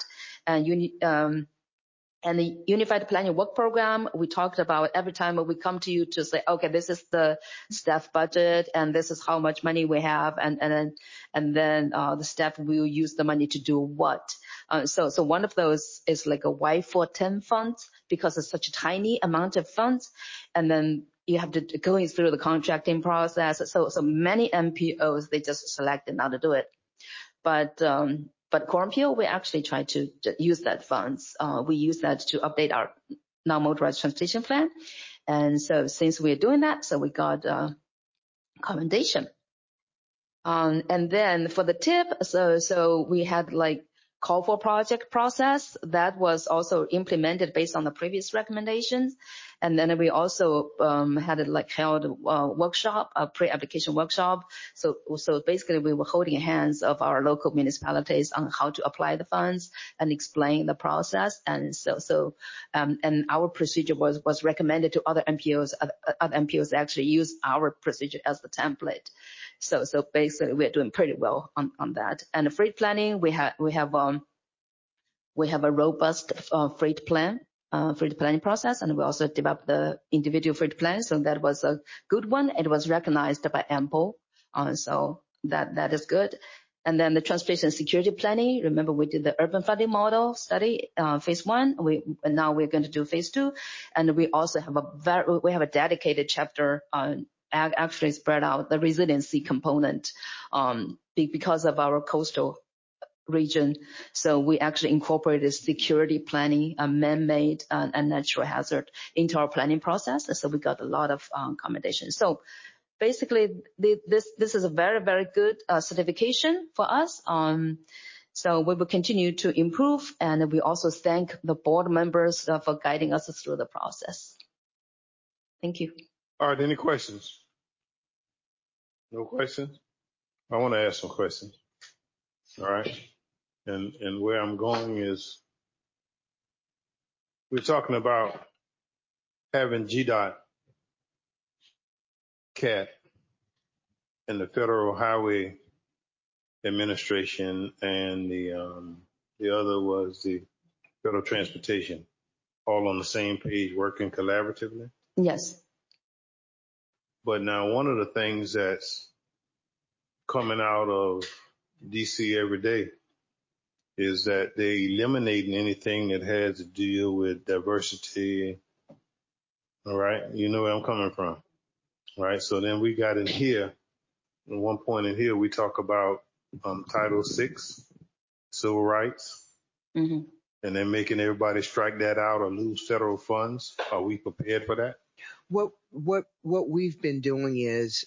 And the Unified Planning Work Program, we talked about every time we come to you to say, okay, this is the staff budget and this is how much money we have, and then the staff will use the money to do what. So one of those is like a Y410 funds, because it's such a tiny amount of funds, and then you have to go through the contracting process. So many MPOs, they just selected not to do it. But CORMPO, we actually try to use that funds. We use that to update our non-motorized transportation plan. And so since we're doing that, so we got commendation. And then for the TIP, so we had like call for project process that was also implemented based on the previous recommendations. And then we also had held a workshop, a pre-application workshop. So basically we were holding hands of our local municipalities on how to apply the funds and explain the process. And and our procedure was recommended to other MPOs. Other MPOs actually use our procedure as the template. So basically we're doing pretty well on that. And the freight planning, we have a robust freight planning process, and we also developed the individual freight plan. So that was a good one. It was recognized by AMPO. So that is good. And then the transportation security planning. Remember, we did the urban flooding model study, phase 1. Now we're going to do phase 2. And we also have a dedicated chapter on actually spread out the resiliency component, because of our coastal region. So we actually incorporated security planning, man-made and natural hazard into our planning process. So we got a lot of accommodations. So basically this is a very, very good certification for us. So we will continue to improve, and we also thank the board members for guiding us through the process. Thank you. All right, any questions? No questions? I want to ask some questions. All right. And where I'm going is we're talking about having GDOT, CAT, and the Federal Highway Administration, and the other was the Federal Transportation, all on the same page working collaboratively. Yes. But now one of the things that's coming out of DC every day is that they're eliminating anything that has to deal with diversity. All right. You know where I'm coming from. All right. So then we got in here, at one point in here, we talk about Title VI, civil rights, and then making everybody strike that out or lose federal funds. Are we prepared for that? What we've been doing is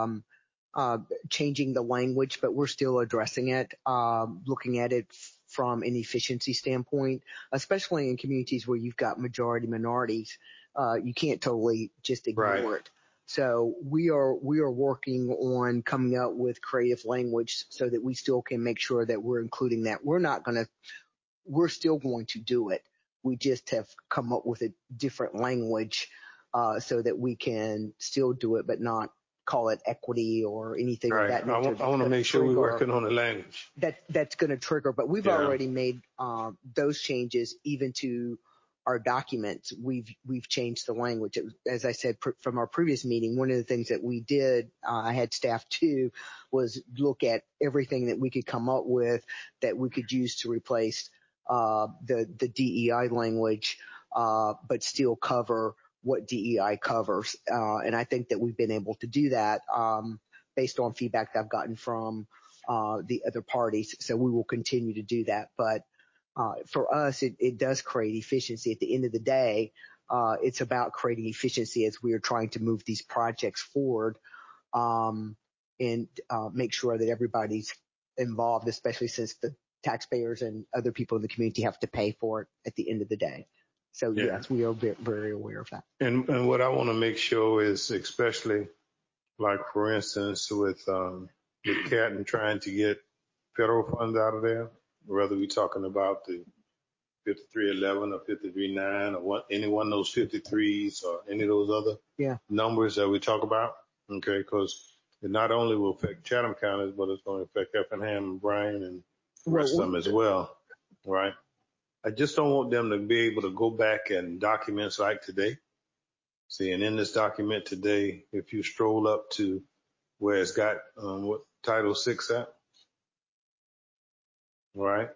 changing the language, but we're still addressing it, looking at it from an efficiency standpoint, especially in communities where you've got majority minorities. You can't totally just ignore it. So we are working on coming up with creative language so that we still can make sure that we're including that. We're still going to do it. We just have come up with a different language so that we can still do it, but not call it equity or anything of that nature. I want to make sure we're working on the language. That's going to trigger, but we've already made those changes even to our documents. We've changed the language. As I said from our previous meeting, one of the things that we did, I had staff too, was look at everything that we could come up with that we could use to replace the DEI language, but still cover what DEI covers. And I think that we've been able to do that based on feedback that I've gotten from the other parties. So we will continue to do that. But for us, it does create efficiency. At the end of the day, it's about creating efficiency as we are trying to move these projects forward and make sure that everybody's involved, especially since the taxpayers and other people in the community have to pay for it at the end of the day. So yes, we are very aware of that. And what I want to make sure is, especially like for instance with CAT and trying to get federal funds out of there, whether we're talking about the 5311 or 53.9 or any one of those 53s or any of those other numbers that we talk about, okay, because it not only will affect Chatham counties, but it's going to affect Effingham and Bryan and the rest of them as well, right? I just don't want them to be able to go back and documents like today. See, and in this document today, if you stroll up to where it's got what Title VI at, right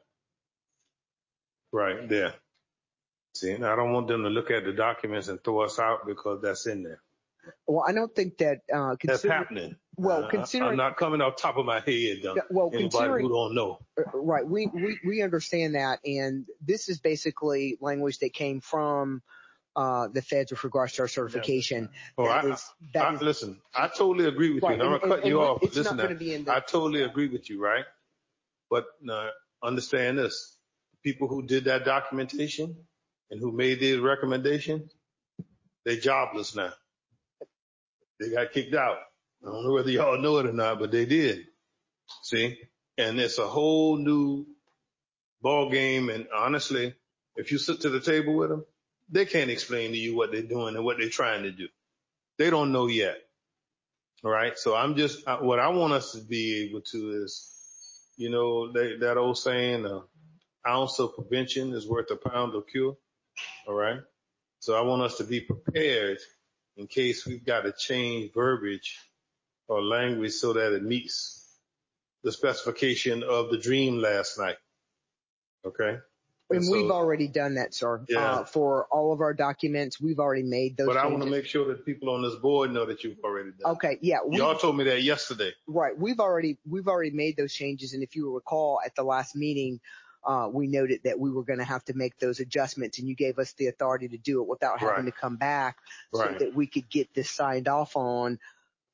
there. See, and I don't want them to look at the documents and throw us out because that's in there. Well, I don't think that that's happening. Well, I'm not coming off top of my head, though. Well, anybody who don't know. Right. We understand that. And this is basically language that came from the feds with regards to our certification. Listen, I totally agree with you. And I'm going to cut you off. Listen, I totally agree with you, right? But understand this. People who did that documentation and who made these recommendations, they're jobless now. They got kicked out. I don't know whether y'all know it or not, but they did. See? And it's a whole new ball game. And honestly, if you sit to the table with them, they can't explain to you what they're doing and what they're trying to do. They don't know yet. All right. So what I want us to be able to is, you know, that old saying, an ounce of prevention is worth a pound of cure. All right. So I want us to be prepared in case we've got to change verbiage or language so that it meets the specification of the dream last night. Okay. And we've already done that, sir. Yeah. For all of our documents, we've already made those changes. But I want to make sure that people on this board know that you've already done Okay. Yeah. Y'all told me that yesterday. Right. We've already made those changes. And if you recall at the last meeting, we noted that we were going to have to make those adjustments, and you gave us the authority to do it without having to come back so that we could get this signed off on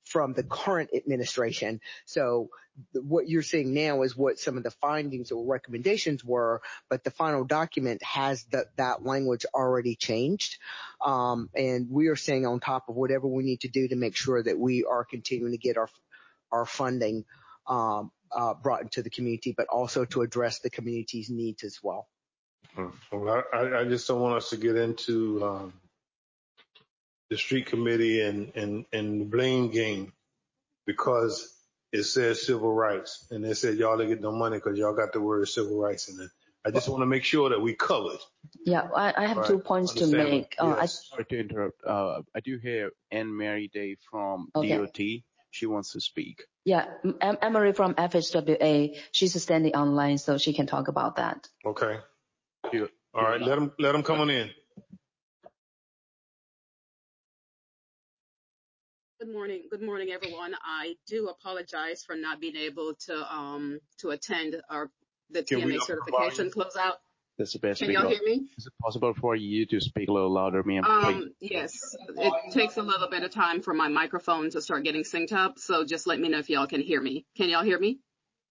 from the current administration. So what you're seeing now is what some of the findings or recommendations were, but the final document has that language already changed. And we are staying on top of whatever we need to do to make sure that we are continuing to get our funding brought into the community, but also to address the community's needs as well. Well, I just don't want us to get into the street committee and the blame game, because it says civil rights, and they said y'all didn't get no money because y'all got the word civil rights in it. I just want to make sure that we covered. Yeah, I have 2 points to make. Sorry to interrupt. I do hear Anne Mary Day from DOT. She wants to speak. Yeah, Emery from FHWA. She's standing online, so she can talk about that. Okay. All right, let them come on in. Good morning, everyone. I do apologize for not being able to attend the TMA certification closeout. That's the best. Can y'all hear me? Is it possible for you to speak a little louder, ma'am? Yes. It takes a little bit of time for my microphone to start getting synced up, so just let me know if y'all can hear me. Can y'all hear me?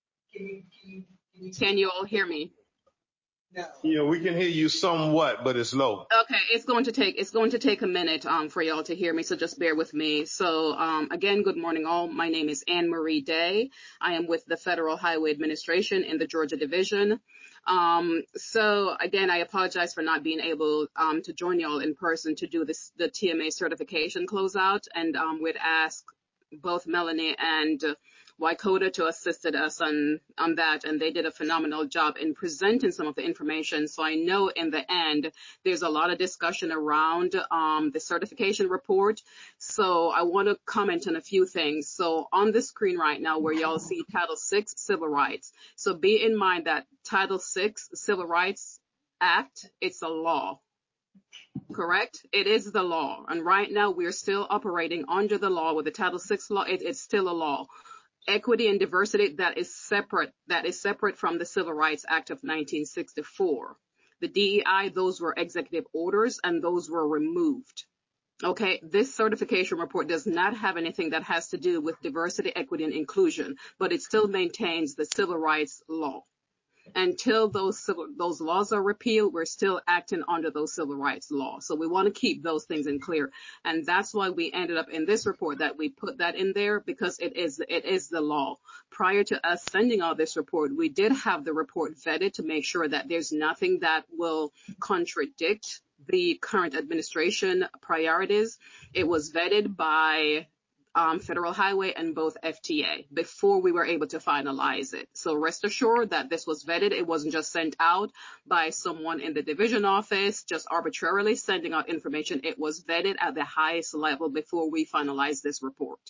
Can you all hear me? No. Yeah, we can hear you somewhat, but it's low. Okay, it's going to take a minute for y'all to hear me, so just bear with me. So again, good morning all. My name is Anne Marie Day. I am with the Federal Highway Administration in the Georgia Division. So again, I apologize for not being able to join y'all in person to do the TMA certification closeout, and would ask both Melanie and Wycota to assisted us on that, and they did a phenomenal job in presenting some of the information. So I know in the end, there's a lot of discussion around the certification report. So I want to comment on a few things. So on the screen right now, where y'all see Title VI Civil Rights. So be in mind that Title VI Civil Rights Act, it's a law. Correct? It is the law. And right now, we're still operating under the law with the Title VI law. It's still a law. Equity and diversity, that is separate from the Civil Rights Act of 1964. The DEI, those were executive orders and those were removed. Okay, this certification report does not have anything that has to do with diversity, equity, and inclusion, but it still maintains the civil rights law. Until those laws are repealed, we're still acting under those civil rights laws. So we want to keep those things in clear. And that's why we ended up in this report that we put that in there, because it is the law. Prior to us sending out this report, we did have the report vetted to make sure that there's nothing that will contradict the current administration priorities. It was vetted by Federal Highway and both FTA before we were able to finalize it. So rest assured that this was vetted. It wasn't just sent out by someone in the division office, just arbitrarily sending out information. It was vetted at the highest level before we finalized this report.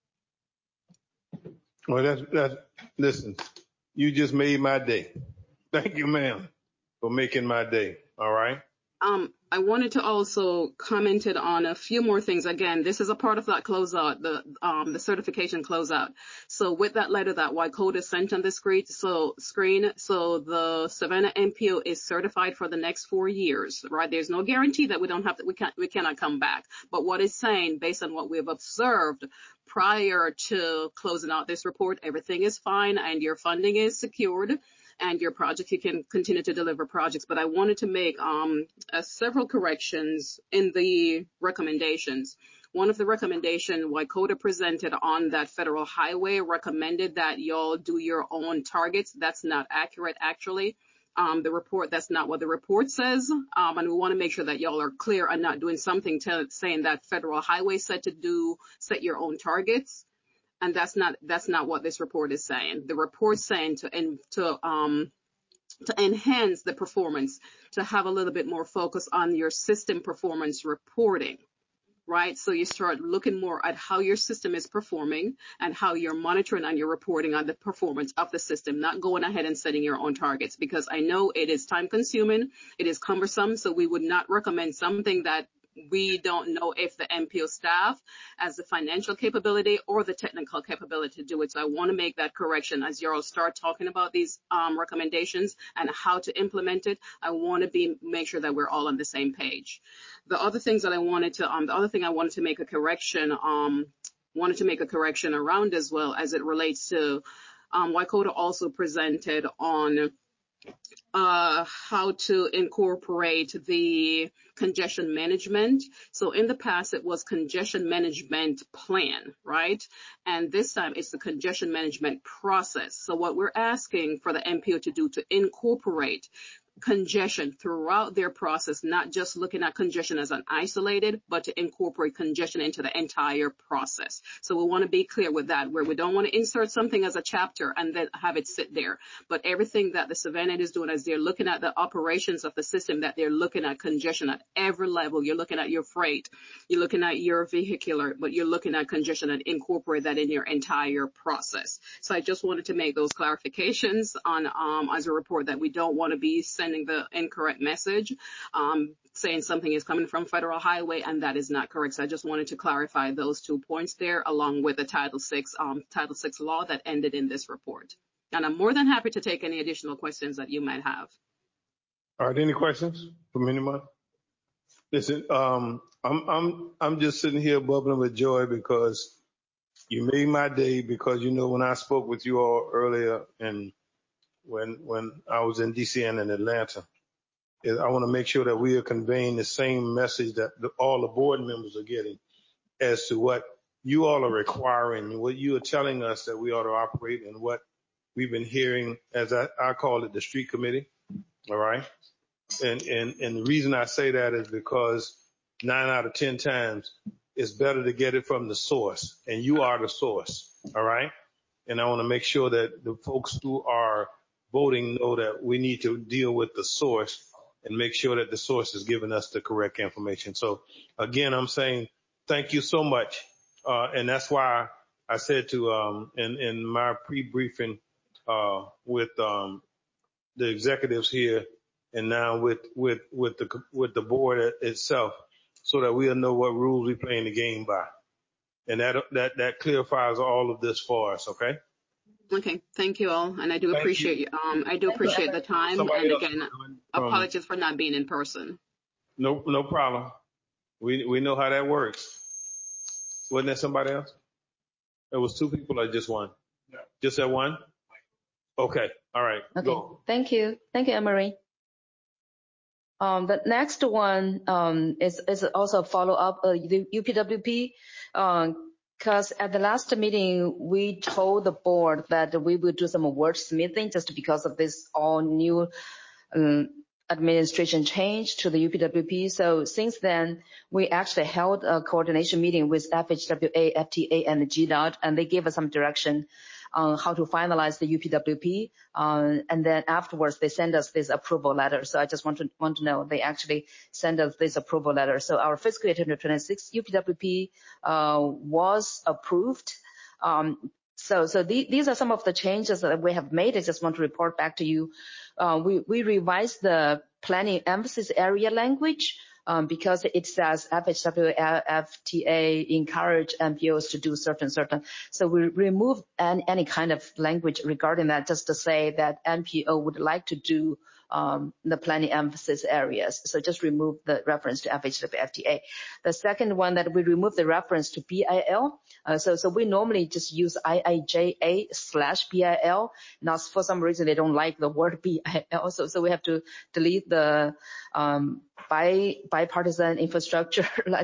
Well, listen, you just made my day. Thank you, ma'am, for making my day. All right. I wanted to also comment on a few more things. Again, this is a part of that closeout, the certification closeout. So with that letter that Wycota sent on the screen, so the Savannah MPO is certified for the next 4 years, right? There's no guarantee that we cannot come back. But what it's saying, based on what we have observed prior to closing out this report, everything is fine and your funding is secured. And your project, you can continue to deliver projects. But I wanted to make several corrections in the recommendations. One of the recommendations Wycota presented on that Federal Highway recommended that y'all do your own targets. That's not accurate, actually. That's not what the report says. And we want to make sure that y'all are clear on not doing something saying that Federal Highway set your own targets. And that's not what this report is saying. The report's saying to enhance the performance, to have a little bit more focus on your system performance reporting, right? So you start looking more at how your system is performing and how you're monitoring and you're reporting on the performance of the system, not going ahead and setting your own targets, because I know it is time consuming, it is cumbersome. So we would not recommend something that we don't know if the MPO staff has the financial capability or the technical capability to do it. So I want to make that correction as you all start talking about these recommendations and how to implement it. I want to make sure that we're all on the same page. The other thing I wanted to make a correction wanted to make a correction around as well as it relates to Waikota also presented on how to incorporate the congestion management. So in the past, it was congestion management plan, right? And this time it's the congestion management process. So what we're asking for the MPO to do to incorporate congestion throughout their process, not just looking at congestion as an isolated, but to incorporate congestion into the entire process. So we want to be clear with that, where we don't want to insert something as a chapter and then have it sit there. But everything that the Savannah is doing as they're looking at the operations of the system, that they're looking at congestion at every level. You're looking at your freight, you're looking at your vehicular, but you're looking at congestion and incorporate that in your entire process. So I just wanted to make those clarifications on as a report, that we don't want to be sending the incorrect message, saying something is coming from Federal Highway, and that is not correct. So I just wanted to clarify those 2 points there, along with the Title VI law that ended in this report. And I'm more than happy to take any additional questions that you might have. All right, any questions from anyone? Listen, I'm just sitting here bubbling with joy because you made my day, because when I spoke with you all earlier, and when I was in DC and in Atlanta, I want to make sure that we are conveying the same message that all the board members are getting as to what you all are requiring, what you are telling us that we ought to operate, and what we've been hearing, as I call it, the street committee. All right. And the reason I say that is because 9 out of 10 times it's better to get it from the source, and you are the source. All right. And I want to make sure that the folks who are voting know that we need to deal with the source and make sure that the source is giving us the correct information. So again, I'm saying thank you so much. And that's why I said to, in my pre-briefing, with, the executives here, and now with the board itself, so that we'll know what rules we're playing the game by. And that clarifies all of this for us. Okay. Okay, thank you all, and I do appreciate you. I do appreciate the time, and again, apologies for not being in person. No problem. We know how that works. Wasn't there somebody else? It was 2 people or just one? No. Just that one? Okay. All right. Okay. Go. Thank you, Anne-Marie. The next one is also a follow up the UPWP. Because at the last meeting, we told the board that we would do some wordsmithing just because of this all new administration change to the UPWP. So since then, we actually held a coordination meeting with FHWA, FTA, and GDOT, and they gave us some direction on how to finalize the UPWP. And then afterwards, they send us this approval letter. So I just want to know, they actually send us this approval letter. So our fiscal year 2026 UPWP was approved. So these are some of the changes that we have made. I just want to report back to you. We revised the planning emphasis area language because it says FHWA, FTA encourage MPOs to do certain. So we removed any kind of language regarding that, just to say that MPO would like to do the planning emphasis areas. So just remove the reference to FHWA, FTA. The second one, that we remove the reference to BIL. So we normally just use IIJA/BIL. Now, for some reason, they don't like the word BIL. So we have to delete the bipartisan infrastructure. I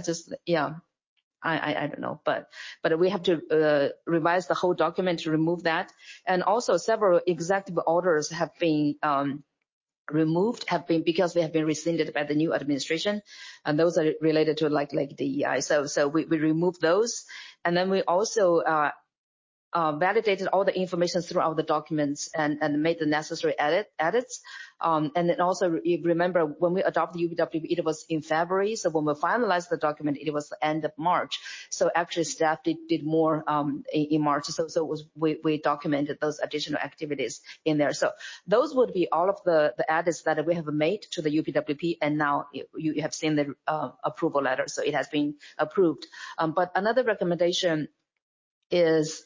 don't know, but we have to revise the whole document to remove that. And also several executive orders have been removed, because they have been rescinded by the new administration, and those are related to like DEI. So we removed those, and then we also validated all the information throughout the documents and made the necessary edits. And then also, you remember when we adopted the UPWP, it was in February. So when we finalized the document, it was the end of March. So actually staff did more in March. So we documented those additional activities in there. So those would be all of the edits that we have made to the UPWP. And now you have seen the approval letter. So it has been approved. But another recommendation is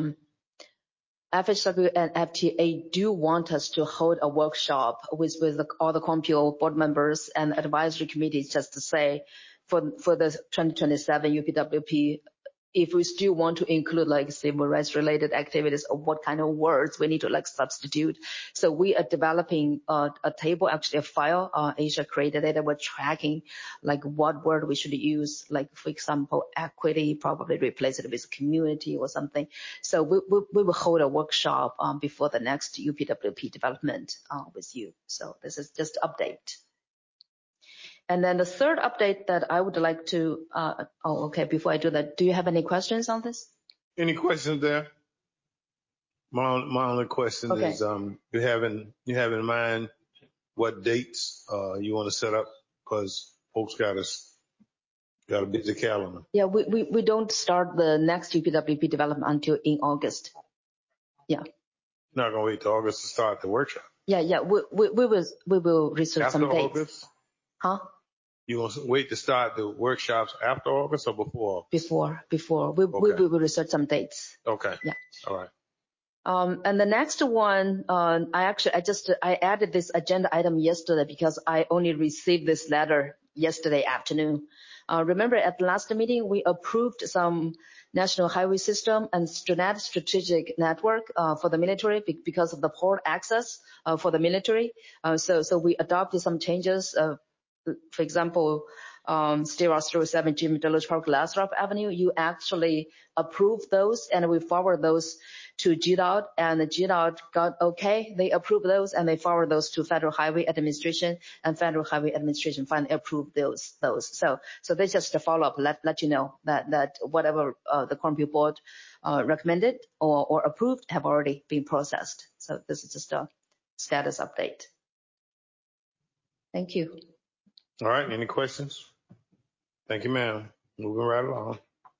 FHW and FTA do want us to hold a workshop with all the COMPIO board members and advisory committees, just to say for the 2027 UPWP, if we still want to include like civil rights related activities, or what kind of words we need to like substitute. So we are developing a table, actually a file, Asia created it, that we're tracking like what word we should use. Like for example, equity, probably replace it with community or something. So we will hold a workshop before the next UPWP development with you. So this is just update. And then the third update that I would like to, before I do that, do you have any questions on this? Any questions there? My only question is, you have in mind what dates you want to set up, because folks got a busy calendar. Yeah, we don't start the next UPWP development until in August. Yeah. Not gonna wait till August to start the workshop. Yeah. We will research After some dates. August? Huh? You want to wait to start the workshops after August or before? Before. We will research some dates. Okay. Yeah. All right. And the next one, I added this agenda item yesterday because I only received this letter yesterday afternoon. Remember at the last meeting, we approved some national highway system and strategic network for the military because of the port access for the military. So we adopted some changes. For example, State Route 307, Jimmy Deluge Park, Lathrop Avenue, you actually approved those and we forward those to GDOT, and the GDOT got okay. They approved those and they forward those to Federal Highway Administration, and Federal Highway Administration finally approved those. So they just follow up, let you know that whatever the Cornfield Board recommended or approved have already been processed. So this is just a status update. Thank you. All right. Any questions? Thank you, ma'am. Moving right along.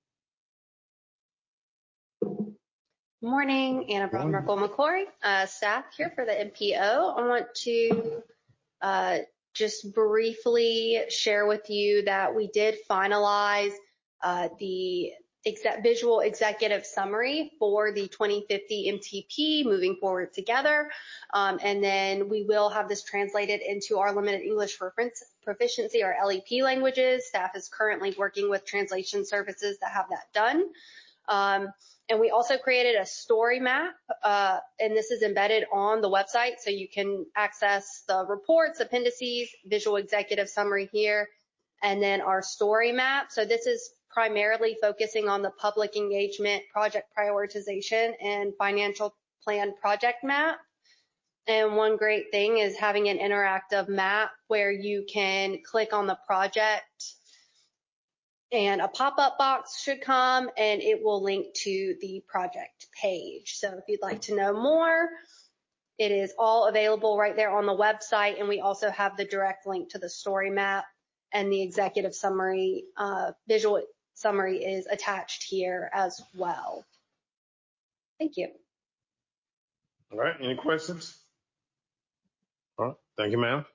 Good morning, Anna Brown Merkle McClory, staff here for the MPO. I want to just briefly share with you that we did finalize the visual executive summary for the 2050 MTP, moving forward together. And then we will have this translated into our limited English proficiency, or LEP languages. Staff is currently working with translation services that have that done. And we also created a story map, and this is embedded on the website, so you can access the reports, appendices, visual executive summary here, and then our story map. So this is primarily focusing on the public engagement, project prioritization, and financial plan project map. And one great thing is having an interactive map where you can click on the project and a pop-up box should come and it will link to the project page. So if you'd like to know more, it is all available right there on the website. And we also have the direct link to the story map, and the executive summary, visual summary is attached here as well. Thank you. All right. Any questions? All right. Thank you, ma'am.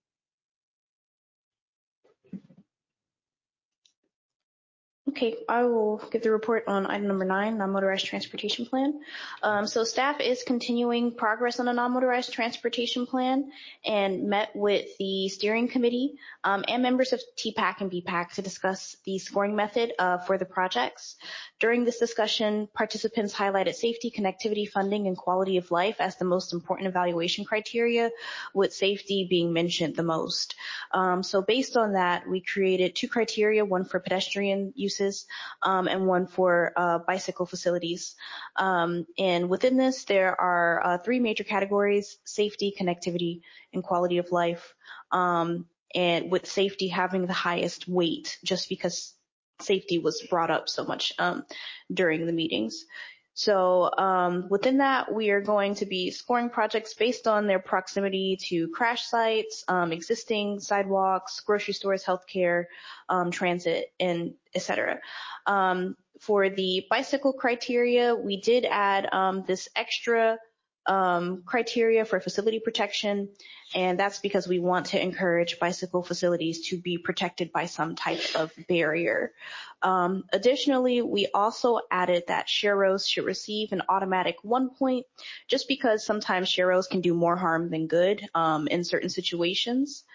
Okay, I will give the report on item number 9, non-motorized transportation plan. So staff is continuing progress on a non-motorized transportation plan and met with the steering committee and members of TPAC and BPAC to discuss the scoring method for the projects. During this discussion, participants highlighted safety, connectivity, funding, and quality of life as the most important evaluation criteria, with safety being mentioned the most. So based on that, we created 2 criteria, one for pedestrian uses and one for bicycle facilities. And within this, there are 3 major categories: safety, connectivity, and quality of life. And with safety having the highest weight, just because safety was brought up so much during the meetings. So within that, we are going to be scoring projects based on their proximity to crash sites, existing sidewalks, grocery stores, healthcare, transit, and etc. For the bicycle criteria, we did add this extra criteria for facility protection, and that's because we want to encourage bicycle facilities to be protected by some type of barrier. Additionally, we also added that sharrows should receive an automatic 1 point, just because sometimes sharrows can do more harm than good in certain situations.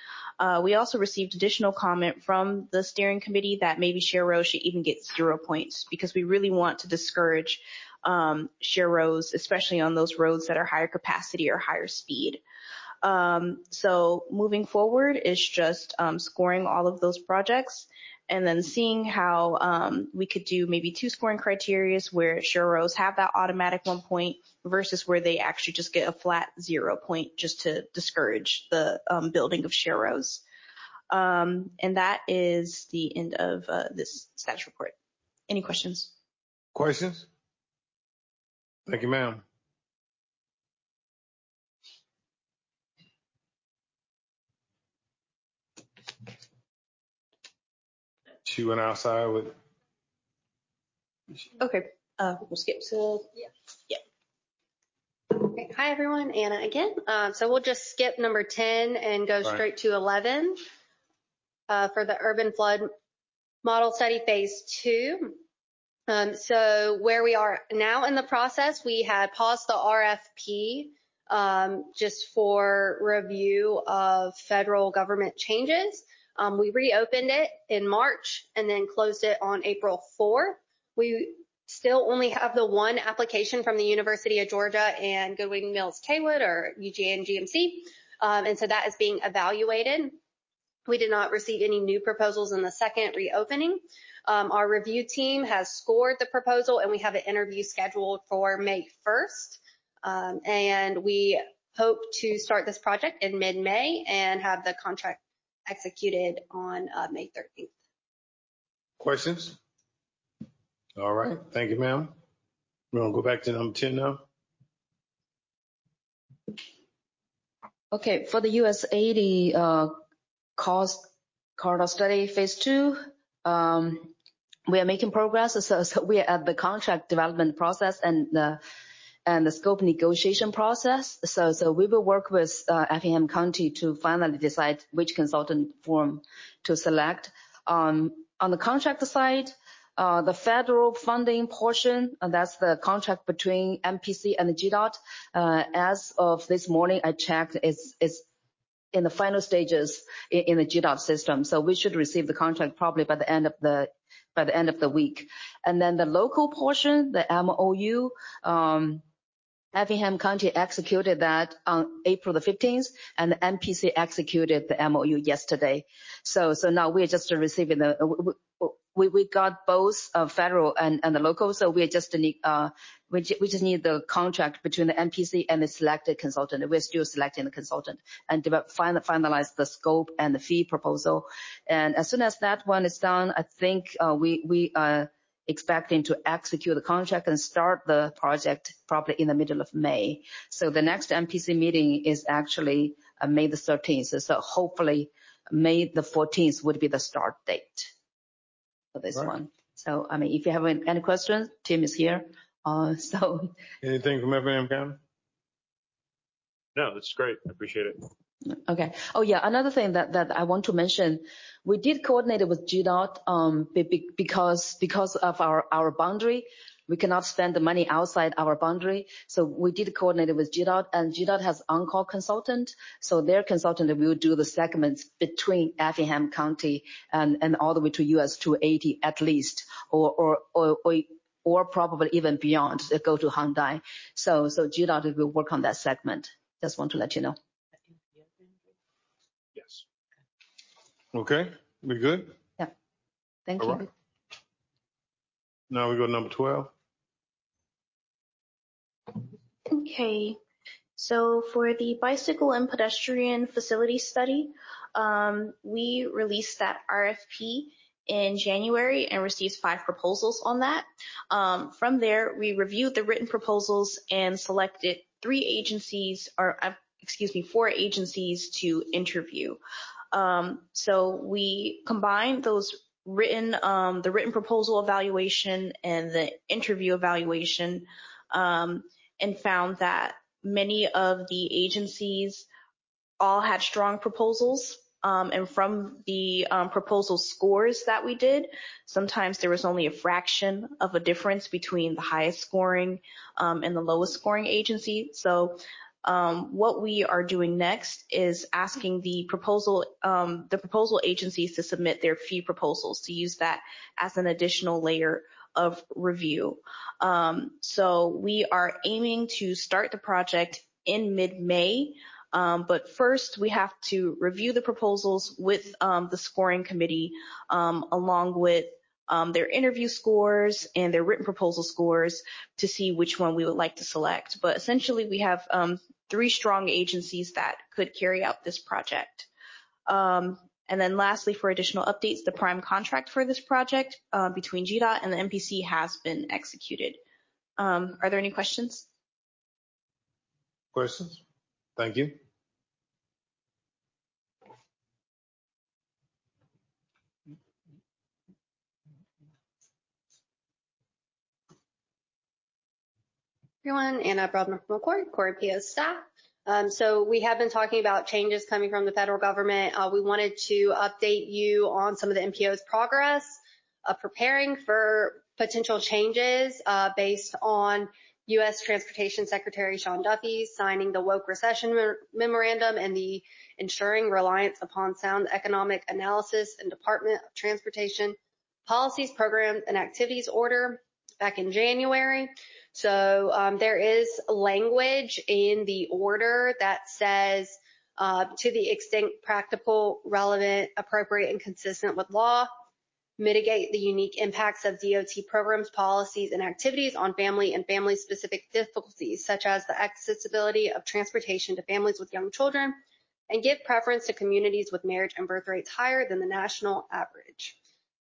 We also received additional comment from the steering committee that maybe share rows should even get 0 points because we really want to discourage share rows, especially on those roads that are higher capacity or higher speed. So moving forward is just scoring all of those projects and then seeing how we could do maybe 2 scoring criteria where share rows have that automatic 1 point versus where they actually just get a flat 0 point just to discourage the building of share rows. And that is the end of this status report. Any questions? Questions? Thank you, ma'am. She went outside with. Okay, we'll skip to, yeah. Okay. Hi, everyone. Anna again. So we'll just skip number 10 and go straight to 11 for the urban flood model study phase 2. So where we are now in the process, we had paused the RFP just for review of federal government changes. We reopened it in March and then closed it on April 4. We still only have the 1 application from the University of Georgia and Goodwin Mills Kaywood or UGA and GMC. And so that is being evaluated. We did not receive any new proposals in the second reopening. Our review team has scored the proposal and we have an interview scheduled for May 1st. And we hope to start this project in mid-May and have the contract executed on May 13th. Questions? All right. Thank you, ma'am. We're going to go back to number 10 now. Okay, for the US 80 cost corridor study phase 2, we are making progress. So we are at the contract development process and the scope negotiation process. So we will work with Effingham County to finally decide which consultant firm to select. On the contract side, the federal funding portion, that's the contract between MPC and the GDOT. As of this morning, I checked, it's in the final stages in the GDOT system. So we should receive the contract probably by the end of the week. And then the local portion, the MOU, Effingham County executed that on April the 15th, and the MPC executed the MOU yesterday. So now we're just receiving we got both federal and the local, so we just need the contract between the MPC and the selected consultant. We're still selecting the consultant and finalize the scope and the fee proposal. And as soon as that one is done, I think we are expecting to execute the contract and start the project probably in the middle of May. So the next MPC meeting is actually May the 13th. So hopefully May the 14th would be the start date for this one. So, I mean, if you have any questions, Tim is here. So anything from Effingham County? No, that's great. I appreciate it. Okay. Oh yeah, another thing that I want to mention, we did coordinate with GDOT because of our boundary. We cannot spend the money outside our boundary. So we did coordinate with GDOT, and GDOT has on-call consultant. So their consultant will do the segments between Effingham County and all the way to US 280 at least, or probably even beyond, go to Hyundai. So GDOT will work on that segment. Just want to let you know. Yes. Okay, we good? Yeah. Thank you. Right. Now we go to number 12. Okay, so for the bicycle and pedestrian facility study, we released that RFP in January and received 5 proposals on that. From there, we reviewed the written proposals and selected 4 agencies to interview. So we combined those the written proposal evaluation and the interview evaluation, and found that many of the agencies all had strong proposals. And from the proposal scores that we did, sometimes there was only a fraction of a difference between the highest scoring and the lowest scoring agency. So What we are doing next is asking the proposal agencies to submit their fee proposals to use that as an additional layer of review. So we are aiming to start the project in mid-May, but first we have to review the proposals with the scoring committee along with their interview scores and their written proposal scores to see which one we would like to select. But essentially we have 3 strong agencies that could carry out this project. And then lastly, for additional updates, the prime contract for this project between GDOT and the MPC has been executed. Are there any questions? Questions? Thank you. Everyone, Anna Brobner-McCoy, Corey PO staff. So we have been talking about changes coming from the federal government. We wanted to update you on some of the MPO's progress, preparing for potential changes based on U.S. Transportation Secretary Sean Duffy signing the Woke Recession Memorandum and the Ensuring Reliance Upon Sound Economic Analysis and Department of Transportation Policies, Programs, and Activities Order back in January. So there is language in the order that says, to the extent practical, relevant, appropriate, and consistent with law, mitigate the unique impacts of DOT programs, policies, and activities on family and family-specific difficulties, such as the accessibility of transportation to families with young children, and give preference to communities with marriage and birth rates higher than the national average.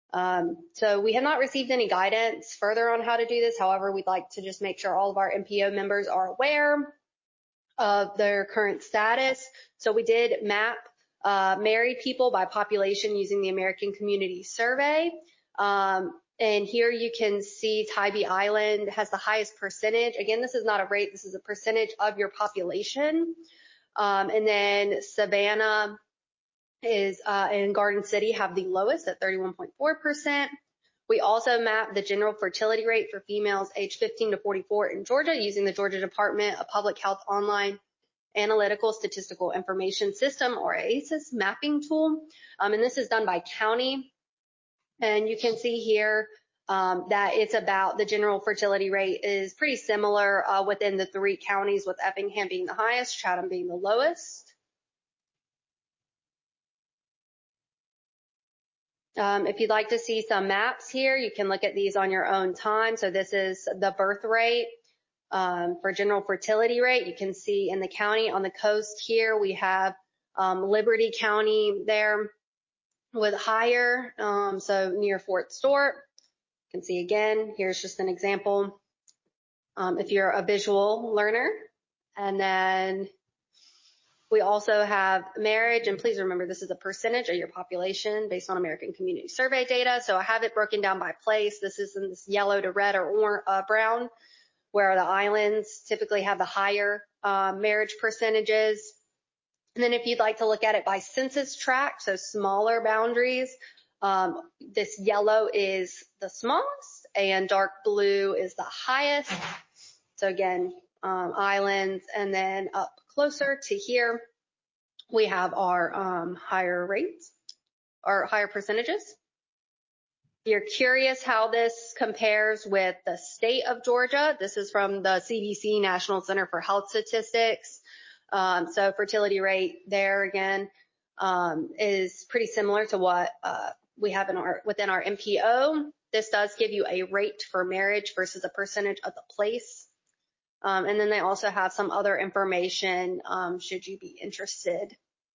So we have not received any guidance further on how to do this. However, we'd like to just make sure all of our MPO members are aware of their current status. So we did map married people by population using the American Community Survey. And here you can see Tybee Island has the highest percentage. Again, this is not a rate, this is a percentage of your population. And then Savannah and Garden City have the lowest at 31.4%. We also mapped the general fertility rate for females aged 15 to 44 in Georgia using the Georgia Department of Public Health Online Analytical Statistical Information System, or ACES mapping tool. And this is done by county. And you can see here that it's about the general fertility rate is pretty similar within the 3 counties, with Effingham being the highest, Chatham being the lowest. If you'd like to see some maps here, you can look at these on your own time. So this is the birth rate for general fertility rate. You can see in the county on the coast here, we have Liberty County there with higher, so near Fort Stewart. You can see again, here's just an example if you're a visual learner. And then we also have marriage, and please remember this is a percentage of your population based on American Community Survey data. So I have it broken down by place. This is in this yellow to red or brown, where the islands typically have the higher marriage percentages. And then if you'd like to look at it by census tract, so smaller boundaries, this yellow is the smallest and dark blue is the highest. So again, islands, and then up closer to here, we have our higher rates or higher percentages. If you're curious how this compares with the state of Georgia, this is from the CDC, National Center for Health Statistics. So fertility rate there again is pretty similar to what we have within our MPO. This does give you a rate for marriage versus a percentage of the place. And then they also have some other information should you be interested.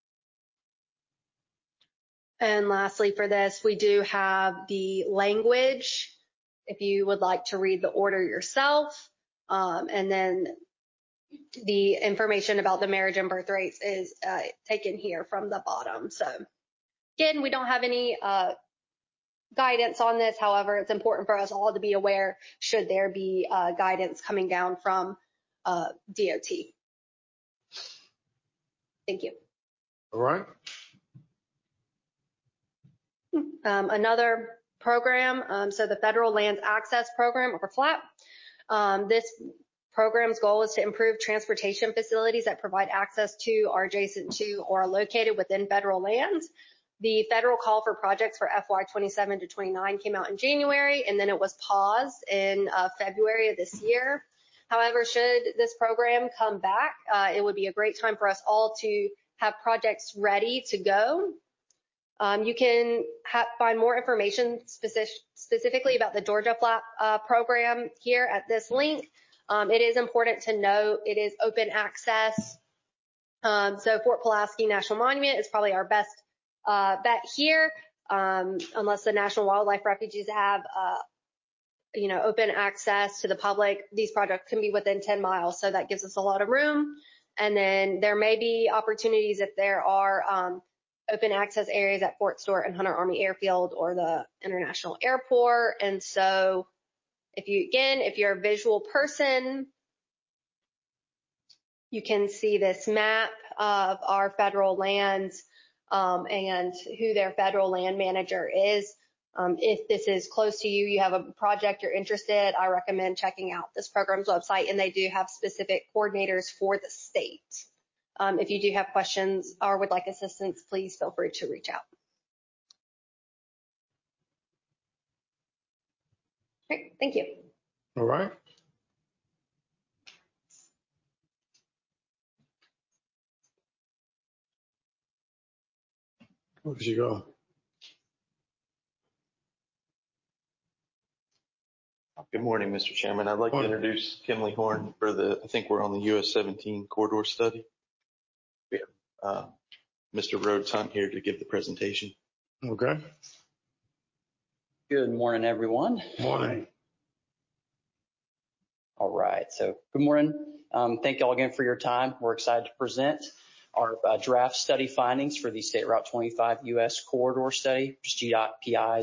And lastly for this, we do have the language if you would like to read the order yourself. And then the information about the marriage and birth rates is taken here from the bottom. So again, we don't have any guidance on this. However, it's important for us all to be aware should there be guidance coming down from DOT. Thank you. All right. Another program, so the Federal Lands Access Program, or FLAP. This program's goal is to improve transportation facilities that provide access to, are adjacent to, or are located within federal lands. The federal call for projects for FY 27 to 29 came out in January, and then it was paused in February of this year. However, should this program come back, it would be a great time for us all to have projects ready to go. You can find more information specifically about the Georgia Flap program here at this link. It is important to note it is open access. So Fort Pulaski National Monument is probably our best bet here, unless the National Wildlife Refuges have open access to the public. These projects can be within 10 miles, so that gives us a lot of room. And then there may be opportunities if there are open access areas at Fort Stewart and Hunter Army Airfield or the International Airport. And so if you're a visual person, you can see this map of our federal lands and who their federal land manager is. If this is close to you, you have a project you're interested, I recommend checking out this program's website, and they do have specific coordinators for the state. If you do have questions or would like assistance, please feel free to reach out. Great, thank you. All right. Where did you go? Good morning, Mr. Chairman. I'd like to introduce Kimley Horn for I think we're on the US 17 corridor study. We have Mr. Rhodes Hunt here to give the presentation. Okay. Good morning, everyone. Morning. All right, so good morning. Thank you all again for your time. We're excited to present our draft study findings for the State Route 25 US corridor study, which is GDOT-PI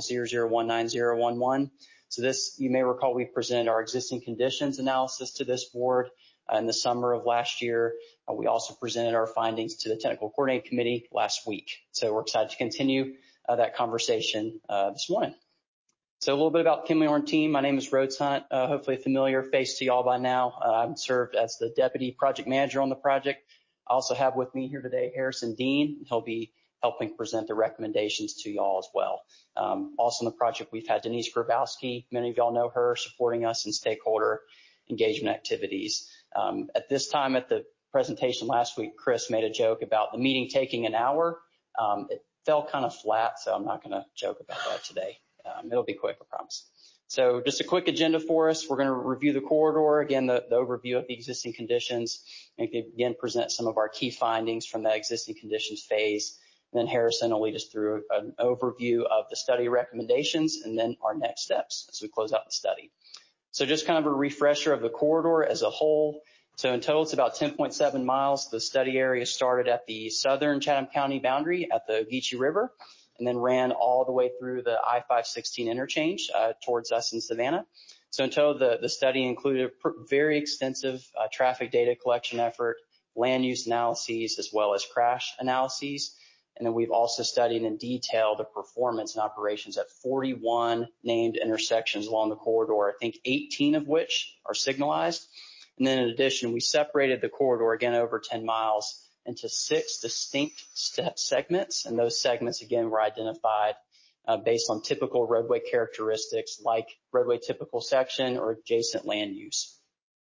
0019011. So this, you may recall, we presented our existing conditions analysis to this board in the summer of last year. We also presented our findings to the Technical Coordinating Committee last week. So we're excited to continue that conversation this morning. So a little bit about Kimley Horn team. My name is Rhodes Hunt, hopefully a familiar face to y'all by now. I've served as the Deputy Project Manager on the project. I also have with me here today Harrison Dean. He'll be helping present the recommendations to y'all as well. Also on the project, we've had Denise Grabowski. Many of y'all know her, supporting us in stakeholder engagement activities. At this time at the presentation last week, Chris made a joke about the meeting taking an hour. It fell kind of flat, so I'm not going to joke about that today. It'll be quick, I promise. So just a quick agenda for us. We're going to review the corridor, again, the overview of the existing conditions, and again present some of our key findings from that existing conditions phase. And then Harrison will lead us through an overview of the study recommendations and then our next steps as we close out the study. So just kind of a refresher of the corridor as a whole. So in total, it's about 10.7 miles. The study area started at the southern Chatham County boundary at the Geechee River and then ran all the way through the I-516 interchange towards us in Savannah. So in total, the study included a very extensive traffic data collection effort, land use analyses, as well as crash analyses. And then we've also studied in detail the performance and operations at 41 named intersections along the corridor, I think 18 of which are signalized. And then in addition, we separated the corridor, again, over 10 miles into 6 distinct segments. And those segments, again, were identified based on typical roadway characteristics like roadway typical section or adjacent land use.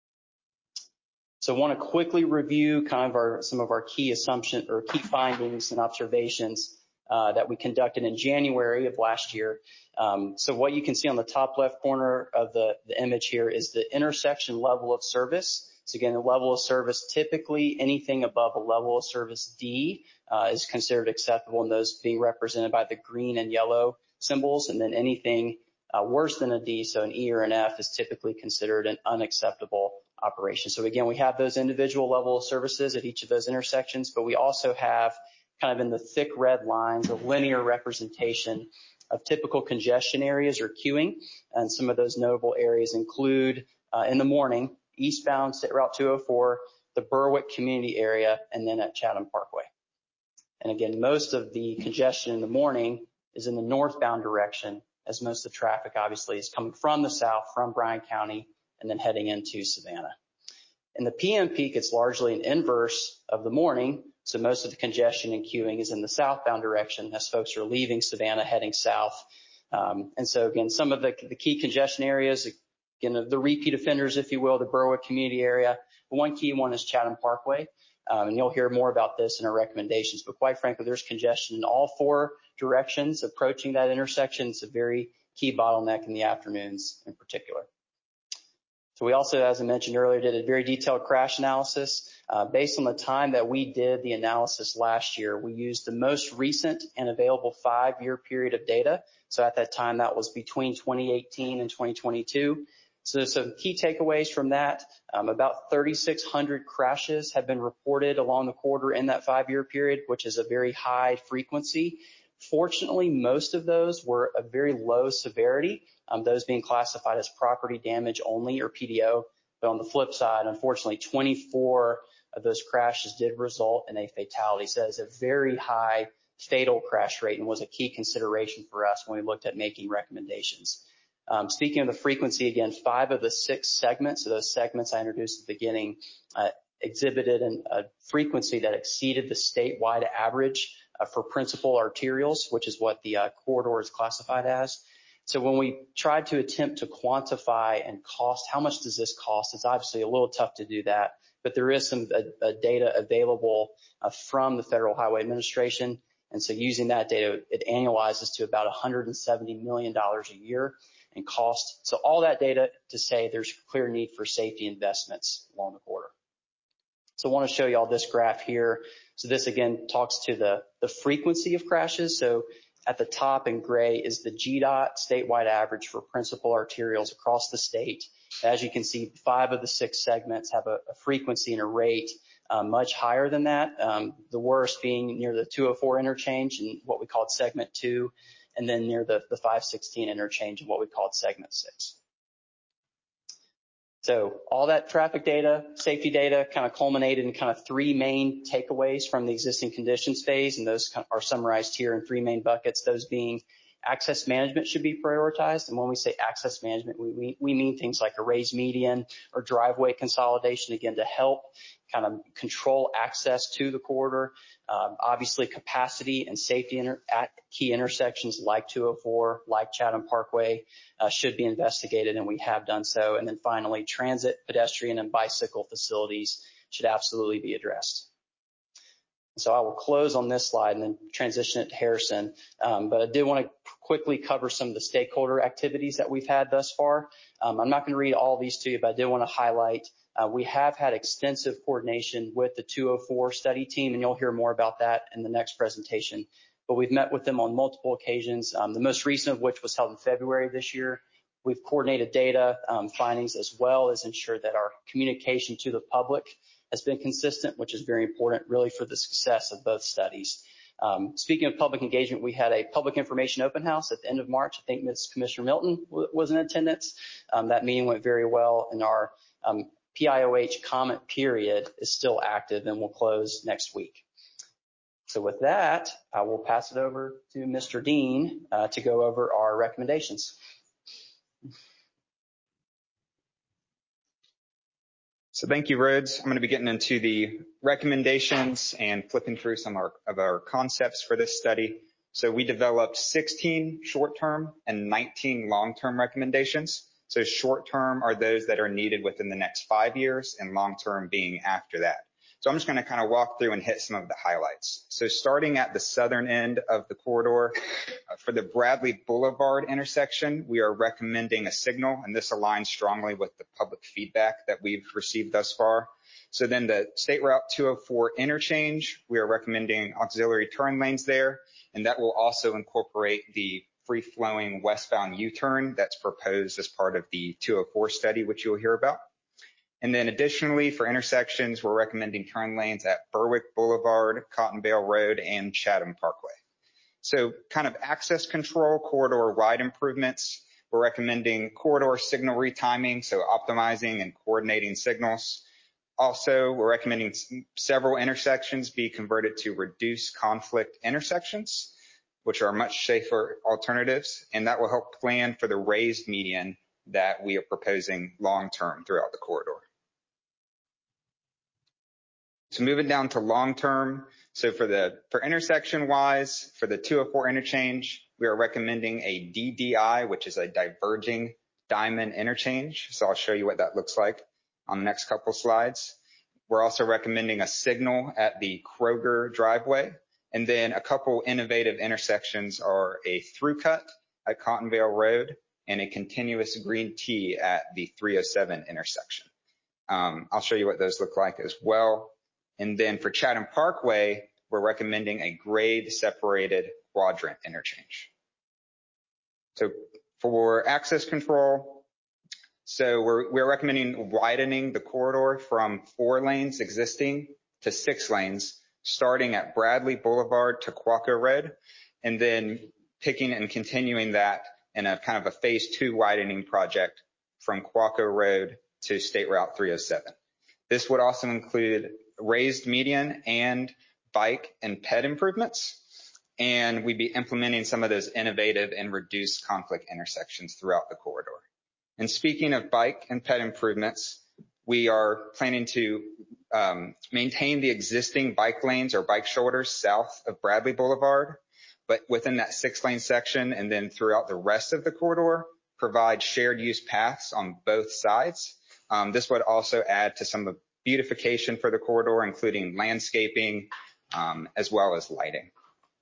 So I want to quickly review kind of some of our key assumptions or key findings and observations that we conducted in January of last year. So what you can see on the top left corner of the image here is the intersection level of service. So again, the level of service, typically anything above a level of service D is considered acceptable, and those being represented by the green and yellow symbols. And then anything worse than a D, so an E or an F, is typically considered an unacceptable operation. So again, we have those individual level of services at each of those intersections, but we also have kind of in the thick red lines a linear representation of typical congestion areas or queuing. And some of those notable areas include in the morning, eastbound State Route 204, the Berwick community area, and then at Chatham Parkway. And again, most of the congestion in the morning is in the northbound direction, as most of the traffic obviously is coming from the south, from Bryan County, and then heading into Savannah. In the PM peak, it's largely an inverse of the morning, so most of the congestion and queuing is in the southbound direction as folks are leaving Savannah heading south. And so again, some of the key congestion areas, again, the repeat offenders, if you will, the Berwick community area. But one key one is Chatham Parkway. And you'll hear more about this in our recommendations. But quite frankly, there's congestion in all four directions approaching that intersection. It's a very key bottleneck in the afternoons in particular. So we also, as I mentioned earlier, did a very detailed crash analysis. Based on the time that we did the analysis last year, we used the most recent and available 5-year period of data. So at that time, that was between 2018 and 2022. So some key takeaways from that, about 3,600 crashes have been reported along the corridor in that 5-year period, which is a very high frequency. Fortunately, most of those were a very low severity, those being classified as property damage only or PDO. But on the flip side, unfortunately, 24 of those crashes did result in a fatality. So that is a very high fatal crash rate and was a key consideration for us when we looked at making recommendations. Speaking of the frequency, again, 5 of the 6 segments, so those segments I introduced at the beginning, exhibited a frequency that exceeded the statewide average for principal arterials, which is what the corridor is classified as. So when we tried to attempt to quantify and cost, how much does this cost? It's obviously a little tough to do that, but there is some data available from the Federal Highway Administration. And so using that data, it annualizes to about $170 million a year in cost. So all that data to say there's clear need for safety investments along the corridor. So I want to show you all this graph here. So this again talks to the frequency of crashes. So at the top in gray is the GDOT statewide average for principal arterials across the state. As you can see, 5 of the 6 segments have a frequency and a rate much higher than that. The worst being near the 204 interchange in what we called segment 2, and then near the 516 interchange in what we called segment 6. So all that traffic data, safety data kind of culminated in kind of 3 main takeaways from the existing conditions phase, and those are summarized here in 3 main buckets, those being access management should be prioritized. And when we say access management, we mean things like a raised median or driveway consolidation, again, to help kind of control access to the corridor. Obviously, capacity and safety at key intersections like 204, like Chatham Parkway should be investigated, and we have done so. And then finally, transit, pedestrian, and bicycle facilities should absolutely be addressed. So I will close on this slide and then transition it to Harrison. But I did want to quickly cover some of the stakeholder activities that we've had thus far. I'm not going to read all these to you, but I did want to highlight we have had extensive coordination with the 204 study team, and you'll hear more about that in the next presentation. But we've met with them on multiple occasions, the most recent of which was held in February of this year. We've coordinated data findings as well as ensured that our communication to the public has been consistent, which is very important really for the success of both studies. Speaking of public engagement, we had a public information open house at the end of March. I think Ms. Commissioner Milton was in attendance. That meeting went very well, and our PIOH comment period is still active and will close next week. So with that, I will pass it over to Mr. Dean to go over our recommendations. So thank you, Rhodes. I'm going to be getting into the recommendations and flipping through some of our concepts for this study. So we developed 16 short-term and 19 long-term recommendations. So short-term are those that are needed within the next 5 years, and long-term being after that. So I'm just going to kind of walk through and hit some of the highlights. So starting at the southern end of the corridor, for the Bradley Boulevard intersection, we are recommending a signal, and this aligns strongly with the public feedback that we've received thus far. So then the State Route 204 interchange, we are recommending auxiliary turn lanes there, and that will also incorporate the free-flowing westbound U-turn that's proposed as part of the 204 study, which you'll hear about. And then additionally, for intersections, we're recommending turn lanes at Berwick Boulevard, Cottonvale Road, and Chatham Parkway. So kind of access control, corridor-wide improvements. We're recommending corridor signal retiming, so optimizing and coordinating signals. Also, we're recommending several intersections be converted to reduced conflict intersections, which are much safer alternatives, and that will help plan for the raised median that we are proposing long-term throughout the corridor. So moving down to long-term, so for intersection-wise, for the 204 interchange, we are recommending a DDI, which is a diverging diamond interchange. So I'll show you what that looks like on the next couple slides. We're also recommending a signal at the Kroger driveway. And then a couple innovative intersections are a through cut at Cottonvale Road and a continuous green T at the 307 intersection. I'll show you what those look like as well. And then for Chatham Parkway, we're recommending a grade separated quadrant interchange. So for access control, so we're recommending widening the corridor from 4 lanes existing to 6 lanes, starting at Bradley Boulevard to Quaco Road, and then picking and continuing that in a kind of a phase 2 widening project from Quaco Road to State Route 307. This would also include raised median and bike and ped improvements, and we'd be implementing some of those innovative and reduced conflict intersections throughout the corridor. And speaking of bike and ped improvements, we are planning to maintain the existing bike lanes or bike shoulders south of Bradley Boulevard, but within that 6-lane section and then throughout the rest of the corridor, provide shared use paths on both sides. This would also add to some of the beautification for the corridor, including landscaping, as well as lighting.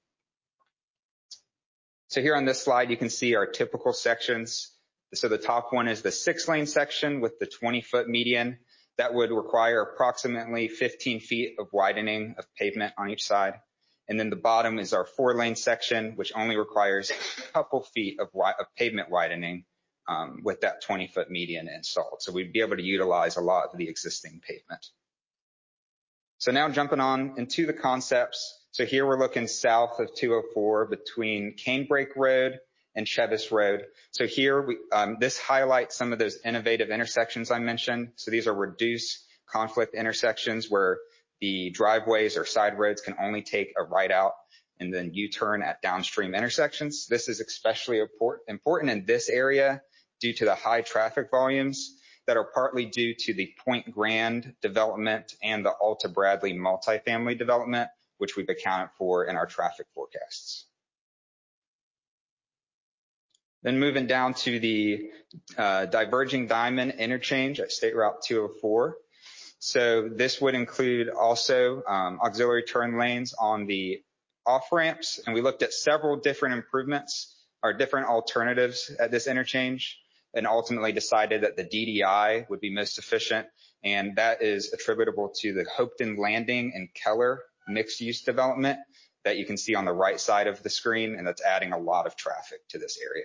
So here on this slide, you can see our typical sections. So the top one is the 6-lane section with the 20-foot median. That would require approximately 15 feet of widening of pavement on each side. And then the bottom is our 4-lane section, which only requires a couple feet of pavement widening with that 20-foot median installed. So we'd be able to utilize a lot of the existing pavement. So now jumping on into the concepts. So here we're looking south of 204 between Canebrake Road and Chevis Road. So here this highlights some of those innovative intersections I mentioned. So these are reduced conflict intersections where the driveways or side roads can only take a right out and then U-turn at downstream intersections. This is especially important in this area due to the high traffic volumes that are partly due to the Point Grand development and the Alta Bradley multifamily development, which we've accounted for in our traffic forecasts. Then moving down to the diverging diamond interchange at State Route 204. So this would include also auxiliary turn lanes on the off ramps, and we looked at several different improvements or different alternatives at this interchange, and ultimately decided that the DDI would be most efficient, and that is attributable to the Hopeton Landing and Keller mixed-use development that you can see on the right side of the screen, and that's adding a lot of traffic to this area.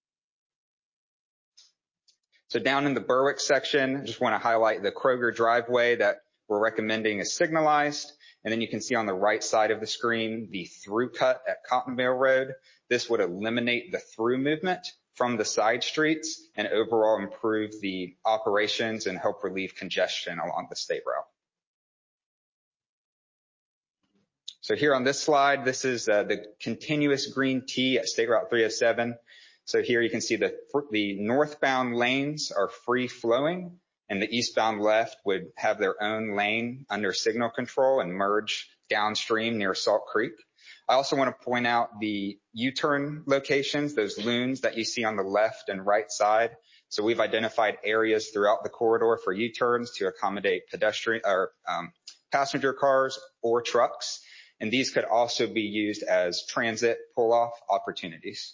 So down in the Berwick section, I just want to highlight the Kroger driveway that we're recommending is signalized. And then you can see on the right side of the screen, the through cut at Cottonvale Road. This would eliminate the through movement from the side streets and overall improve the operations and help relieve congestion along the state route. So here on this slide, this is the continuous green T at State Route 307. So here you can see the northbound lanes are free flowing, and the eastbound left would have their own lane under signal control and merge downstream near Salt Creek. I also want to point out the U-turn locations, those loons that you see on the left and right side. So we've identified areas throughout the corridor for U-turns to accommodate pedestrian or passenger cars or trucks. And these could also be used as transit pull-off opportunities.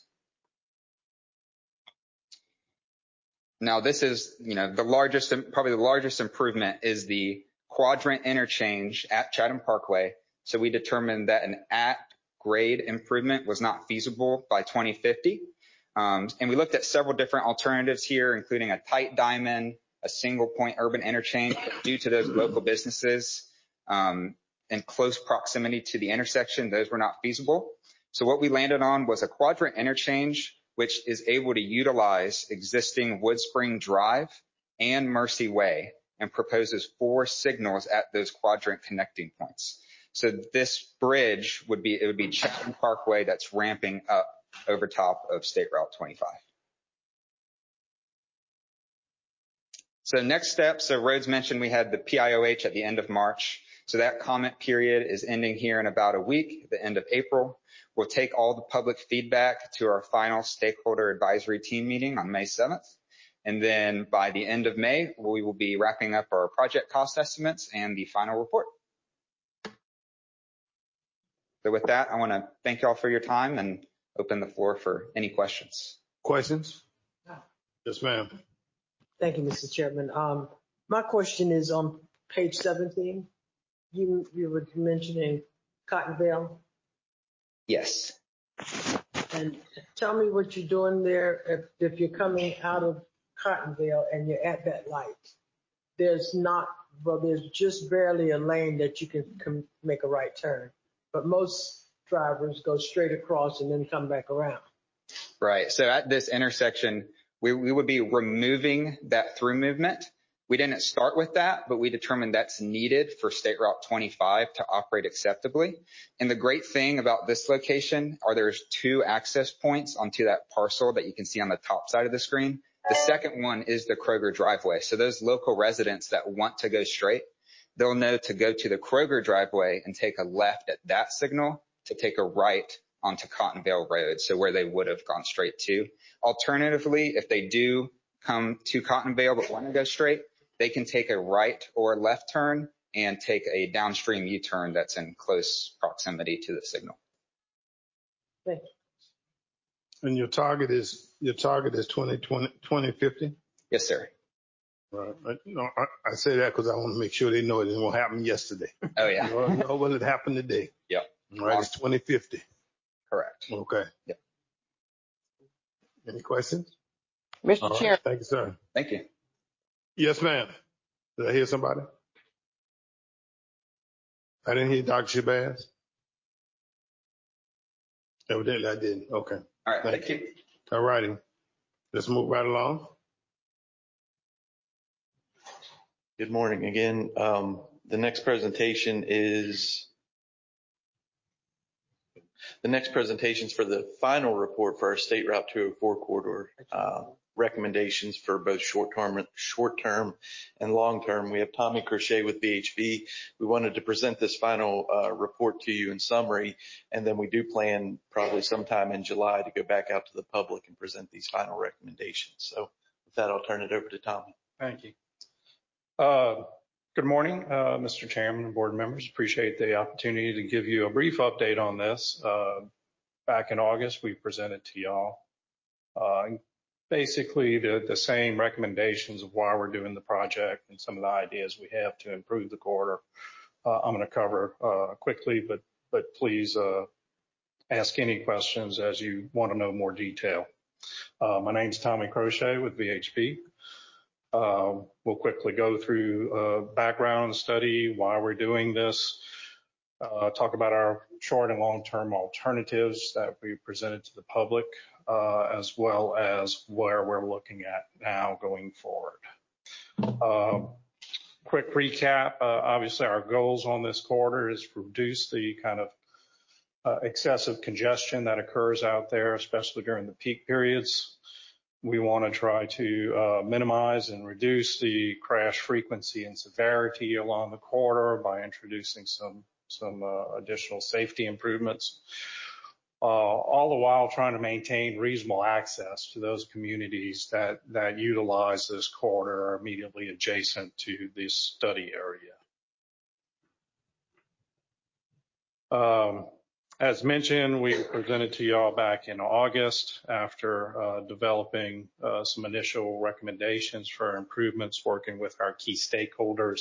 Now this is, probably the largest improvement is the quadrant interchange at Chatham Parkway. So we determined that an at-grade improvement was not feasible by 2050. And we looked at several different alternatives here, including a tight diamond, a single point urban interchange, but due to those local businesses in close proximity to the intersection, those were not feasible. So what we landed on was a quadrant interchange, which is able to utilize existing Woodspring Drive and Mercy Way and proposes 4 signals at those quadrant connecting points. So this bridge would be Chatham Parkway that's ramping up over top of State Route 25. So next steps, so Rhodes mentioned we had the PIOH at the end of March. So that comment period is ending here in about a week, the end of April. We'll take all the public feedback to our final stakeholder advisory team meeting on May 7th. And then by the end of May, we will be wrapping up our project cost estimates and the final report. So with that, I want to thank you all for your time and open the floor for any questions. Questions? Yes, ma'am. Thank you, Mr. Chairman. My question is on page 17. You were mentioning Cottonville. Yes. And tell me what you're doing there if you're coming out of Cottonville and you're at that light. There's just barely a lane that you can make a right turn. But most drivers go straight across and then come back around. Right. So at this intersection, we would be removing that through movement. We didn't start with that, but we determined that's needed for State Route 25 to operate acceptably. And the great thing about this location are there's 2 access points onto that parcel that you can see on the top side of the screen. The second one is the Kroger driveway. So those local residents that want to go straight, they'll know to go to the Kroger driveway and take a left at that signal to take a right onto Cottonville Road, so where they would have gone straight to. Alternatively, if they do come to Cottonville but want to go straight, they can take a right or left turn and take a downstream U-turn that's in close proximity to the signal. Thank you. And your target is 2050? Yes, sir. Right. I say that because I want to make sure they know it won't happen yesterday. Oh, yeah. No, will it happen today? Yep. All right, it's 2050. Correct. Okay. Yep. Any questions? Mr. Chair. Thank you, sir. Thank you. Yes, ma'am. Did I hear somebody? I didn't hear Dr. Shabazz. Evidently I didn't. Okay. All right. Thank you. All righty. Let's move right along. Good morning again. The next presentation is for the final report for our State Route 204 corridor. Recommendations for both short-term and long-term. We have Tommy Crochet with VHB. We wanted to present this final report to you in summary, and then we do plan probably sometime in July to go back out to the public and present these final recommendations. So with that, I'll turn it over to Tommy. Thank you. Good morning, Mr. Chairman and board members. Appreciate the opportunity to give you a brief update on this. Back in August, we presented to y'all basically the same recommendations of why we're doing the project and some of the ideas we have to improve the corridor. I'm going to cover quickly, but please ask any questions as you want to know more detail. My name's Tommy Crochet with VHB. We'll quickly go through background study, why we're doing this, talk about our short and long-term alternatives that we presented to the public, as well as where we're looking at now going forward. Quick recap, obviously our goals on this corridor is to reduce the kind of excessive congestion that occurs out there, especially during the peak periods. We want to try to minimize and reduce the crash frequency and severity along the corridor by introducing some additional safety improvements, all the while trying to maintain reasonable access to those communities that utilize this corridor or immediately adjacent to this study area. As mentioned, we presented to y'all back in August after developing some initial recommendations for improvements, working with our key stakeholders,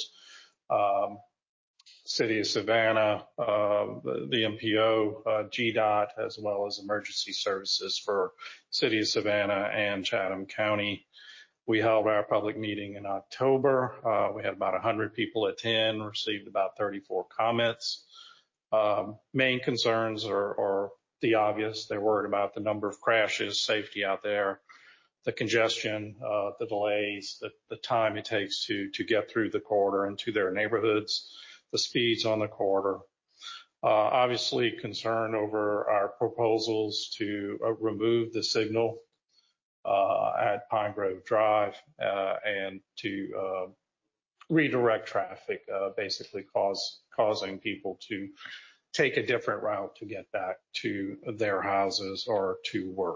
City of Savannah, the MPO, GDOT, as well as emergency services for City of Savannah and Chatham County. We held our public meeting in October. We had about 100 people attend, received about 34 comments. Main concerns are the obvious. They're worried about the number of crashes, safety out there, the congestion, the delays, the time it takes to get through the corridor and to their neighborhoods, the speeds on the corridor. Obviously concerned over our proposals to remove the signal at Pine Grove Drive and to redirect traffic, basically causing people to take a different route to get back to their houses or to work.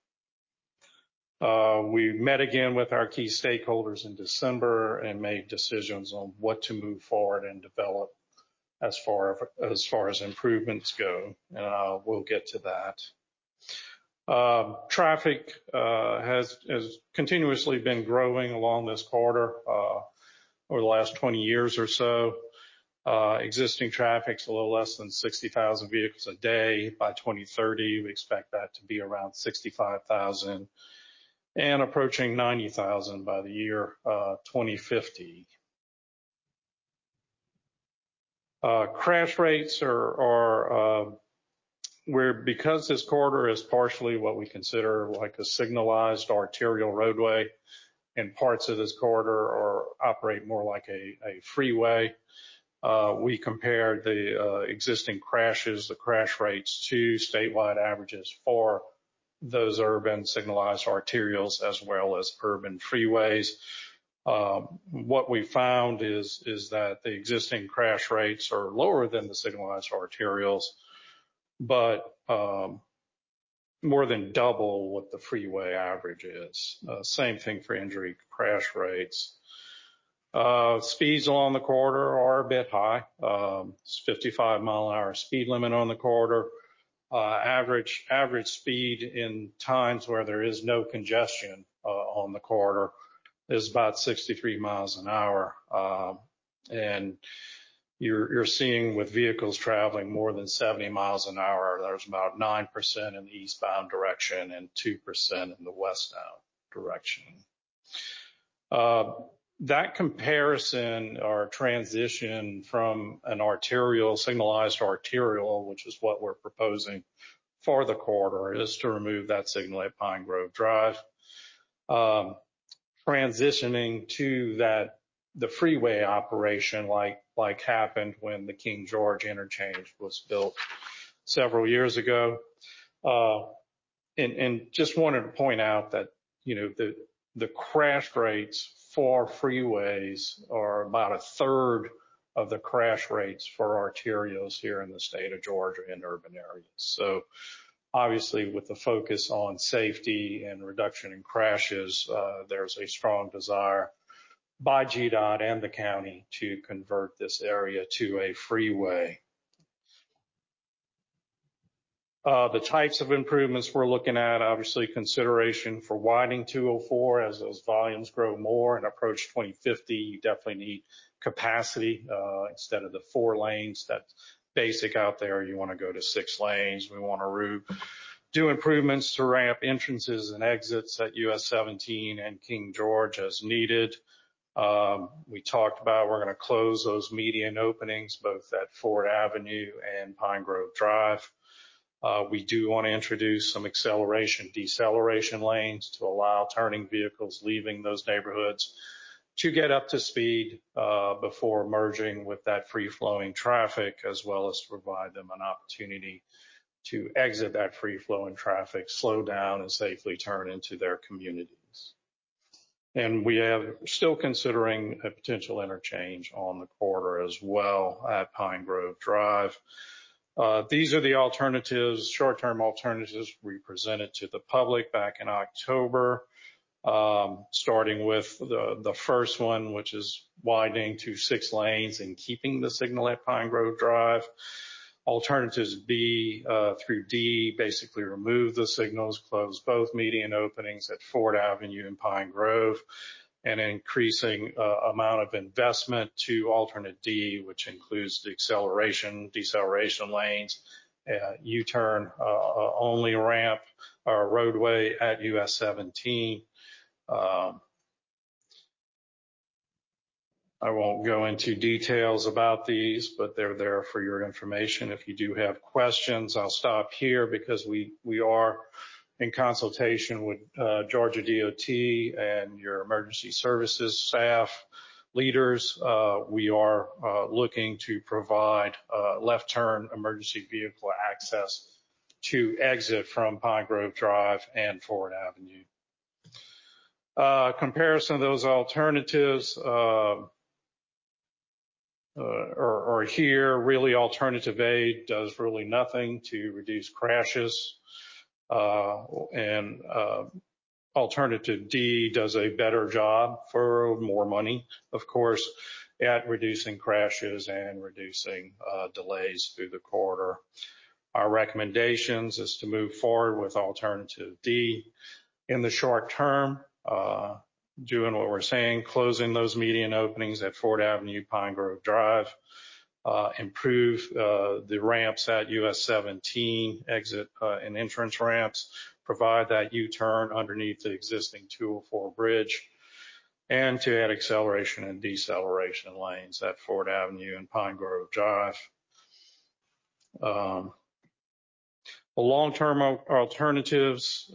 We met again with our key stakeholders in December and made decisions on what to move forward and develop as far as improvements go, and we'll get to that. Traffic has continuously been growing along this corridor over the last 20 years or so. Existing traffic's a little less than 60,000 vehicles a day. By 2030, we expect that to be around 65,000 and approaching 90,000 by the year 2050. Crash rates are where, because this corridor is partially what we consider like a signalized arterial roadway, and parts of this corridor operate more like a freeway. We compared the existing crashes, the crash rates, to statewide averages for those urban signalized arterials as well as urban freeways. What we found is that the existing crash rates are lower than the signalized arterials, but more than double what the freeway average is. Same thing for injury crash rates. Speeds along the corridor are a bit high. It's 55 mile an hour speed limit on the corridor. Average speed in times where there is no congestion on the corridor is about 63 miles an hour. And you're seeing with vehicles traveling more than 70 miles an hour, there's about 9% in the eastbound direction and 2% in the westbound direction. That comparison or transition from an arterial, signalized arterial, which is what we're proposing for the corridor, is to remove that signal at Pine Grove Drive. Transitioning to the freeway operation like happened when the King George interchange was built several years ago. And just wanted to point out that, the crash rates for freeways are about a third of the crash rates for arterials here in the state of Georgia in urban areas. So obviously with the focus on safety and reduction in crashes, there's a strong desire by GDOT and the county to convert this area to a freeway. The types of improvements we're looking at, obviously consideration for widening 204 as those volumes grow more and approach 2050, you definitely need capacity instead of the 4 lanes that's basic out there. You want to go to 6 lanes. We want to do improvements to ramp entrances and exits at US 17 and King George as needed. We talked about we're going to close those median openings both at Ford Avenue and Pine Grove Drive. We do want to introduce some acceleration, deceleration lanes to allow turning vehicles leaving those neighborhoods to get up to speed before merging with that free-flowing traffic, as well as to provide them an opportunity to exit that free-flowing traffic, slow down, and safely turn into their communities. And we are still considering a potential interchange on the corridor as well at Pine Grove Drive. These are the alternatives, short-term alternatives we presented to the public back in October, starting with the first one, which is widening to 6 lanes and keeping the signal at Pine Grove Drive. Alternatives B through D basically remove the signals, close both median openings at Ford Avenue and Pine Grove, and increasing amount of investment to alternate D, which includes the acceleration, deceleration lanes, U-turn only ramp or roadway at US 17. I won't go into details about these, but they're there for your information. If you do have questions, I'll stop here because we are in consultation with Georgia DOT and your emergency services staff leaders. We are looking to provide left turn emergency vehicle access to exit from Pine Grove Drive and Ford Avenue. Comparison of those alternatives, or here, really alternative A does really nothing to reduce crashes, and alternative D does a better job for more money, of course, at reducing crashes and reducing delays through the corridor. Our recommendations is to move forward with alternative D in the short term, doing what we're saying, closing those median openings at Ford Avenue, Pine Grove Drive, improve the ramps at US 17 exit and entrance ramps, provide that U-turn underneath the existing 204 bridge, and to add acceleration and deceleration lanes at Ford Avenue and Pine Grove Drive. The long-term alternatives,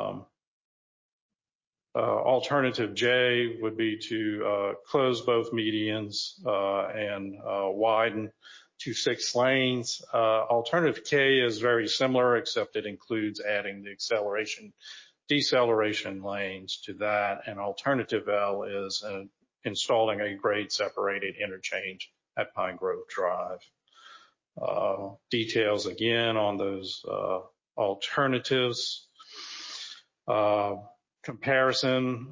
alternative J would be to close both medians and widen to 6 lanes. Alternative K is very similar, except it includes adding the acceleration, deceleration lanes to that. And alternative L is installing a grade separated interchange at Pine Grove Drive. Details again on those alternatives. Comparison,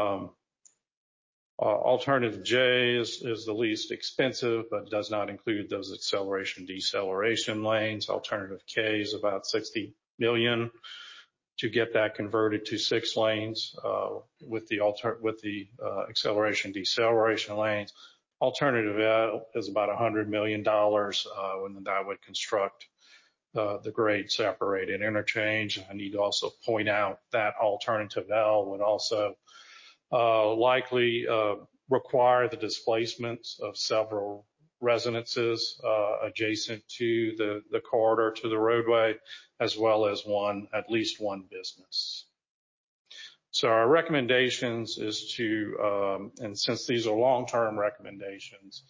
alternative J is the least expensive, but does not include those acceleration deceleration lanes. Alternative K is about $60 million to get that converted to 6 lanes with the acceleration deceleration lanes. Alternative L is about $100 million when that would construct the grade separated interchange. I need to also point out that alternative L would also likely require the displacement of several residences adjacent to the corridor, to the roadway, as well as at least one business. So our recommendations is to, and since these are long-term recommendations,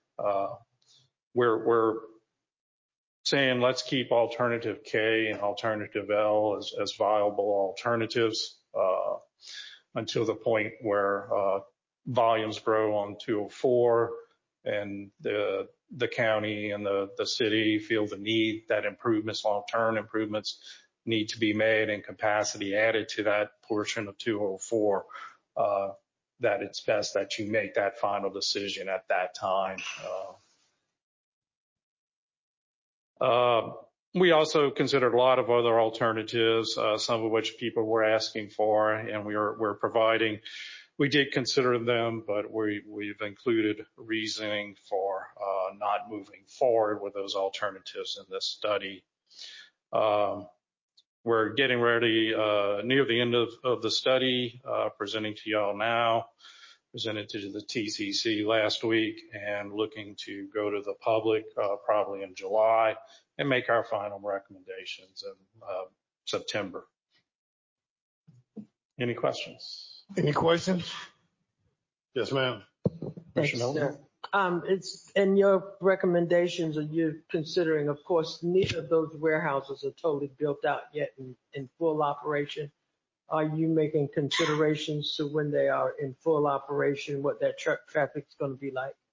we're saying let's keep alternative K and alternative L as viable alternatives until the point where volumes grow on 204 and the county and the city feel the need that improvements, long-term improvements, need to be made and capacity added to that portion of 204, that it's best that you make that final decision at that time. We also considered a lot of other alternatives, some of which people were asking for, and we're providing. We did consider them, but we've included reasoning for not moving forward with those alternatives in this study. We're getting ready near the end of the study, presenting to y'all now, presented to the TCC last week, and looking to go to the public probably in July and make our final recommendations in September. Any questions? Any questions? Yes, ma'am. Thanks, sir. It's in your recommendations, are you considering, of course, neither of those warehouses are totally built out yet in full operation. Are you making considerations to when they are in full operation, what that truck traffic is going to be like?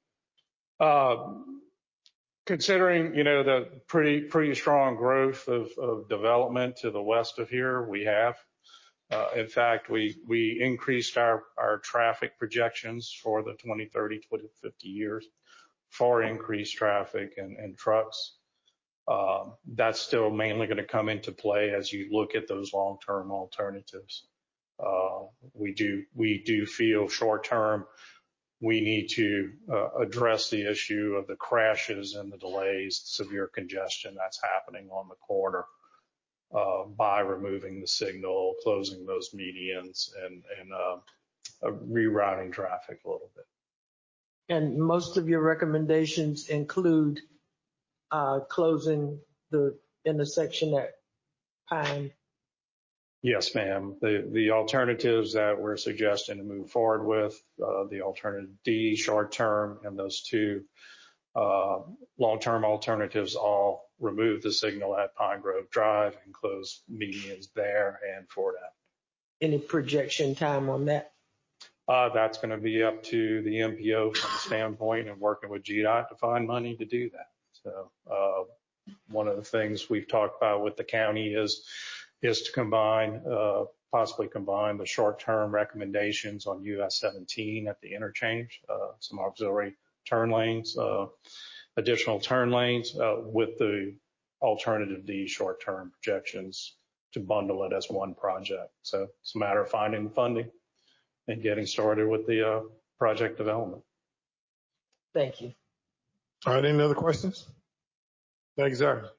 Considering, the pretty strong growth of development to the west of here, we have. In fact, we increased our traffic projections for the 2030, 2050 years for increased traffic and trucks. That's still mainly going to come into play as you look at those long-term alternatives. We do feel short-term we need to address the issue of the crashes and the delays, severe congestion that's happening on the corridor. By removing the signal, closing those medians, and rerouting traffic a little bit. And most of your recommendations include closing the intersection at Pine? Yes, ma'am. The alternatives that we're suggesting to move forward with, the alternative D, short term, and those two long-term alternatives all remove the signal at Pine Grove Drive and close medians there and Ford Avenue. Any projection time on that? That's going to be up to the MPO from the standpoint and working with GDOT to find money to do that. So one of the things we've talked about with the county is to combine, possibly combine the short-term recommendations on US 17 at the interchange, some auxiliary turn lanes, additional turn lanes with the alternative D short-term projections to bundle it as one project. So it's a matter of finding the funding and getting started with the project development. Thank you. All right, any other questions? Thank you, sir.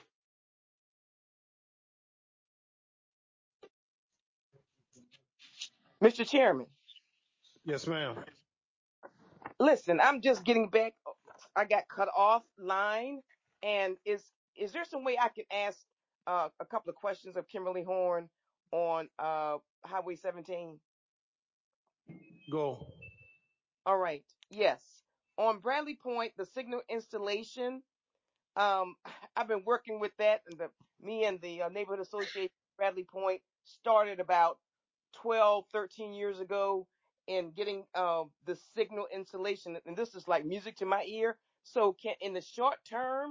Mr. Chairman. Yes, ma'am. Listen, I'm just getting back. I got cut off line, and is there some way I can ask a couple of questions of Kimberly Horn on Highway 17? Go. All right. Yes. On Bradley Point, the signal installation. I've been working with that, and me and the neighborhood association Bradley Point started about 12, 13 years ago in getting the signal installation, and this is like music to my ear. So in the short term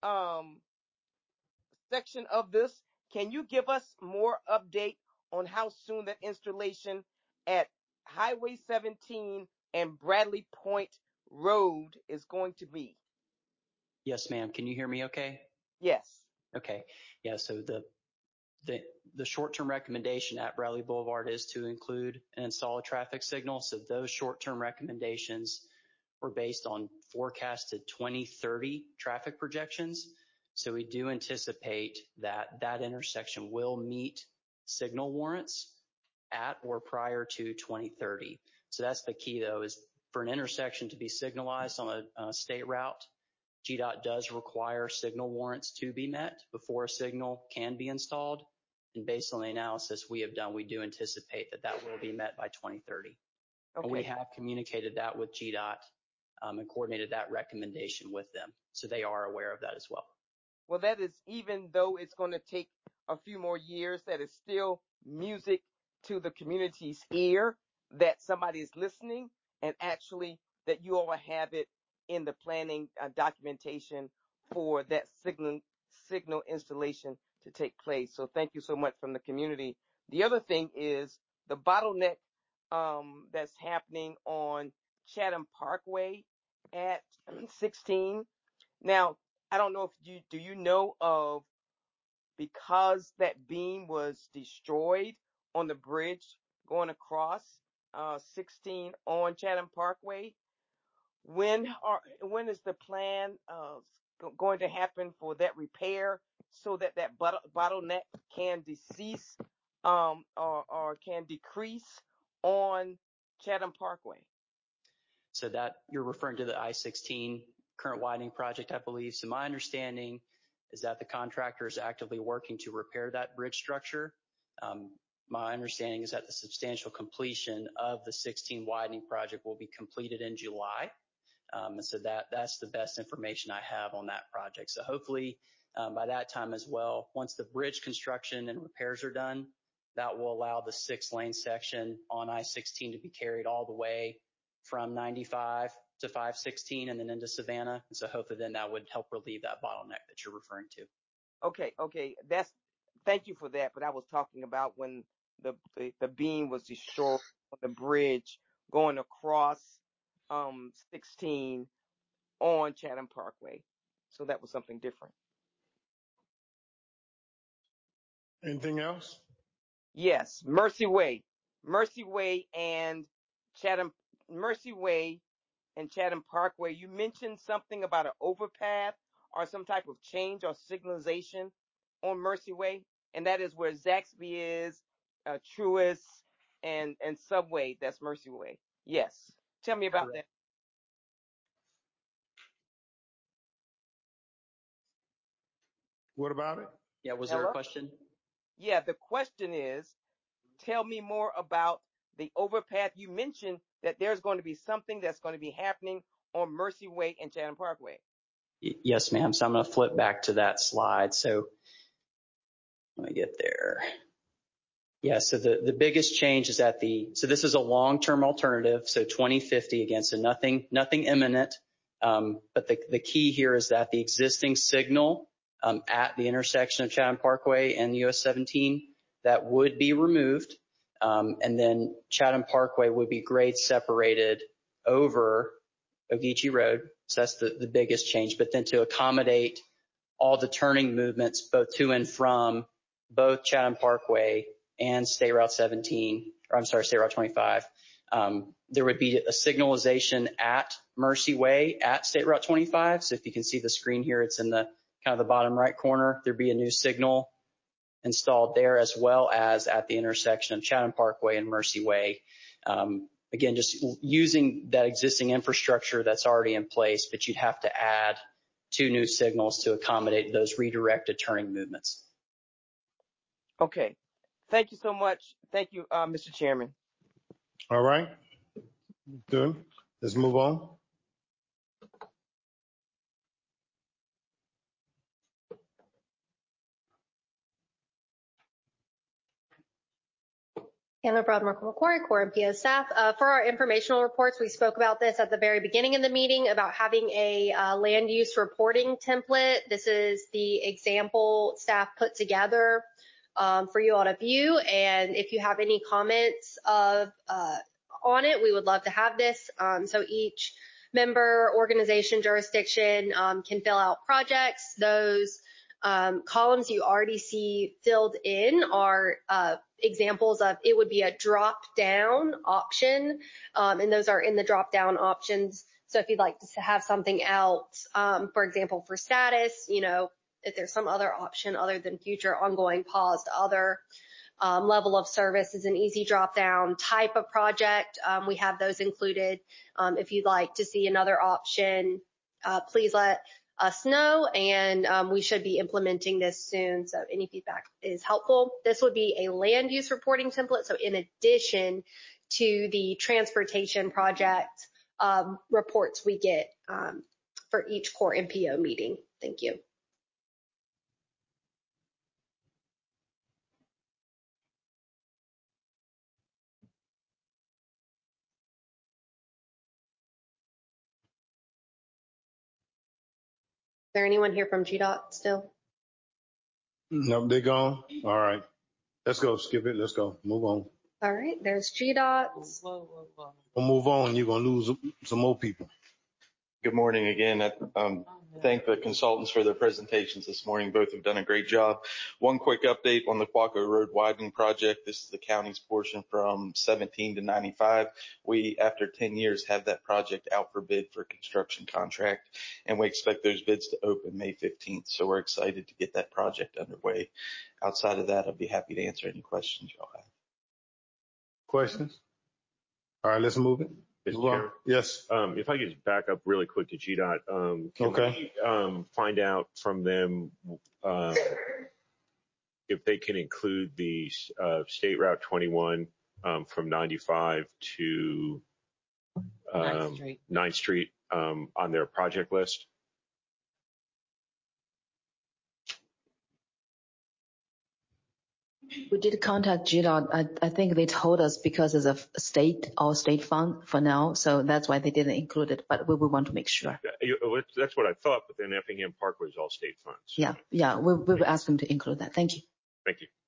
section of this, can you give us more update on how soon that installation at Highway 17 and Bradley Point Road is going to be? Yes, ma'am. Can you hear me okay? Yes. Okay. Yeah, so the short-term recommendation at Bradley Boulevard is to include and install a traffic signal. So those short-term recommendations were based on forecasted 2030 traffic projections. So we do anticipate that that intersection will meet signal warrants at or prior to 2030. So that's the key, though, is for an intersection to be signalized on a state route, GDOT does require signal warrants to be met before a signal can be installed. And based on the analysis we have done, we do anticipate that that will be met by 2030. Okay. And we have communicated that with GDOT and coordinated that recommendation with them. So they are aware of that as well. Well, that is, even though it's going to take a few more years, that is still music to the community's ear, that somebody is listening, and actually that you all have it in the planning documentation for that signal installation to take place. So thank you so much from the community. The other thing is the bottleneck that's happening on Chatham Parkway at 16. Now, I don't know if do you know of, because that beam was destroyed on the bridge going across 16 on Chatham Parkway, when is the plan going to happen for that repair so that bottleneck can decease or can decrease on Chatham Parkway? So that you're referring to the I-16 current widening project, I believe. So my understanding is that the contractor is actively working to repair that bridge structure. My understanding is that the substantial completion of the 16 widening project will be completed in July. And so that's the best information I have on that project. So hopefully by that time as well, once the bridge construction and repairs are done, that will allow the 6-lane section on I-16 to be carried all the way from 95 to 516 and then into Savannah. And so hopefully then that would help relieve that bottleneck that you're referring to. Okay. Thank you for that. But I was talking about when the beam was destroyed on the bridge going across 16 on Chatham Parkway. So that was something different. Anything else? Yes, Mercy Way and Chatham Parkway. You mentioned something about an overpass or some type of change or signalization on Mercy Way, and that is where Zaxby is, Truist, and Subway. That's Mercy Way. Yes. Tell me about that. What about it? Yeah, was there a question? Yeah, the question is, tell me more about the overpass. You mentioned that there's going to be something that's going to be happening on Mercy Way and Chatham Parkway. Yes, ma'am. So I'm going to flip back to that slide. So let me get there. Yeah, so the biggest change is that so this is a long-term alternative, so 2050 again, so nothing imminent. But the key here is that the existing signal at the intersection of Chatham Parkway and US 17, that would be removed. And then Chatham Parkway would be grade separated over Ogeechee Road. So that's the biggest change. But then to accommodate all the turning movements, both to and from both Chatham Parkway and State Route 17, or I'm sorry, State Route 25, there would be a signalization at Mercy Way at State Route 25. So if you can see the screen here, it's in the kind of the bottom right corner. There'd be a new signal installed there, as well as at the intersection of Chatham Parkway and Mercy Way. Again, just using that existing infrastructure that's already in place, but you'd have to add 2 new signals to accommodate those redirected turning movements. Okay. Thank you so much. Thank you, Mr. Chairman. All right. Good. Let's move on. Anna Broad-Merkle-McQuarrie, Core MPO staff. For our informational reports, we spoke about this at the very beginning of the meeting about having a land use reporting template. This is the example staff put together for you all to view. And if you have any comments on it, we would love to have this. So each member, organization, jurisdiction can fill out projects. Those columns you already see filled in are examples of, it would be a drop down option, and those are in the drop down options. So if you'd like to have something else, for example, for status, if there's some other option other than future, ongoing, paused, other, level of service is an easy drop down. Type of project, we have those included. If you'd like to see another option, please let us know, and we should be implementing this soon, so any feedback is helpful. This would be a land use reporting template, so in addition to the transportation project reports we get for each core MPO meeting. Thank you. Is there anyone here from GDOT still? No, they're gone. All right. Let's go. Skip it. Let's go. Move on. All right. There's GDOT. We'll move on. You're going to lose some more people. Good morning again. Thank the consultants for their presentations this morning. Both have done a great job. One quick update on the Quaco Road widening project. This is the county's portion from 17 to 95. We, after 10 years, have that project out for bid for construction contract, and we expect those bids to open May 15th. So we're excited to get that project underway. Outside of that, I'd be happy to answer any questions y'all have. Questions? All right, let's move it. Mr. Chairman? Yes. If I could just back up really quick to GDOT, can we find out from them if they can include the State Route 21 from 95 to 9th Street on their project list? We did contact GDOT. I think they told us because it's a state fund for now, so that's why they didn't include it. But we want to make sure. That's what I thought, but then Effingham Parkway is all state funds. Yeah. We will ask them to include that. Thank you. Thank you.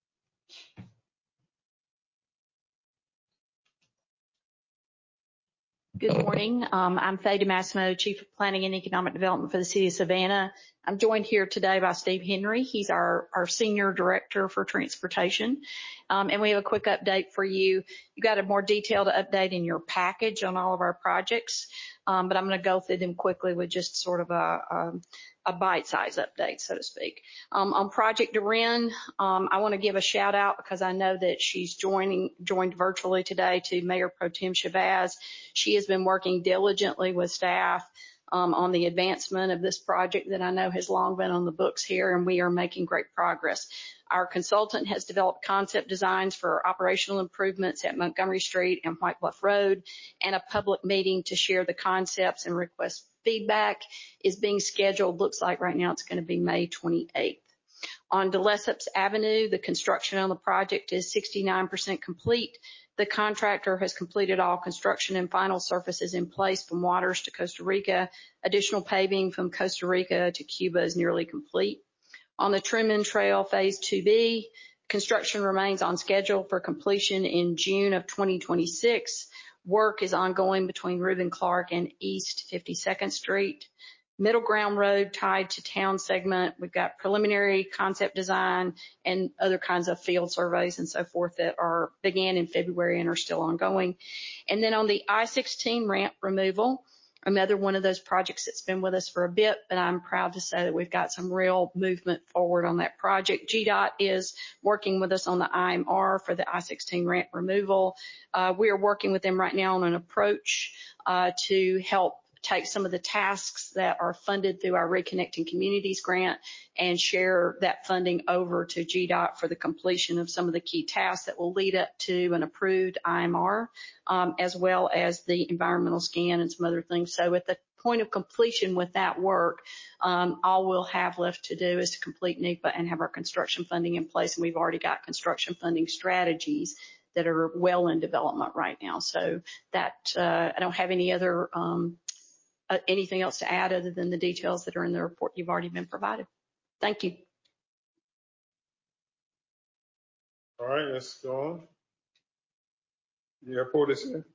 Good morning. I'm Faye DeMassimo, Chief of Planning and Economic Development for the City of Savannah. I'm joined here today by Steve Henry. He's our Senior Director for Transportation. And we have a quick update for you. You got a more detailed update in your package on all of our projects, but I'm going to go through them quickly with just sort of a bite-sized update, so to speak. On Project Duran, I want to give a shout out because I know that she's joined virtually today to Mayor Pro Tem Shabazz. She has been working diligently with staff on the advancement of this project that I know has long been on the books here, and we are making great progress. Our consultant has developed concept designs for operational improvements at Montgomery Street and White Bluff Road, and a public meeting to share the concepts and request feedback is being scheduled. Looks like right now it's going to be May 28th. On DeLesseps Avenue, the construction on the project is 69% complete. The contractor has completed all construction and final surfaces in place from Waters to Costa Rica. Additional paving from Costa Rica to Cuba is nearly complete. On the Truman Trail Phase 2B, construction remains on schedule for completion in June of 2026. Work is ongoing between Reuben Clark and East 52nd Street. Middle Ground Road tied to town segment. We've got preliminary concept design and other kinds of field surveys and so forth that began in February and are still ongoing. And then on the I-16 ramp removal, another one of those projects that's been with us for a bit, but I'm proud to say that we've got some real movement forward on that project. GDOT is working with us on the IMR for the I-16 ramp removal. We are working with them right now on an approach to help take some of the tasks that are funded through our Reconnecting Communities grant and share that funding over to GDOT for the completion of some of the key tasks that will lead up to an approved IMR, as well as the environmental scan and some other things. So at the point of completion with that work, all we'll have left to do is to complete NEPA and have our construction funding in place. And we've already got construction funding strategies that are well in development right now. So that I don't have any other anything else to add other than the details that are in the report you've already been provided. Thank you. All right, let's go on. The airport is here.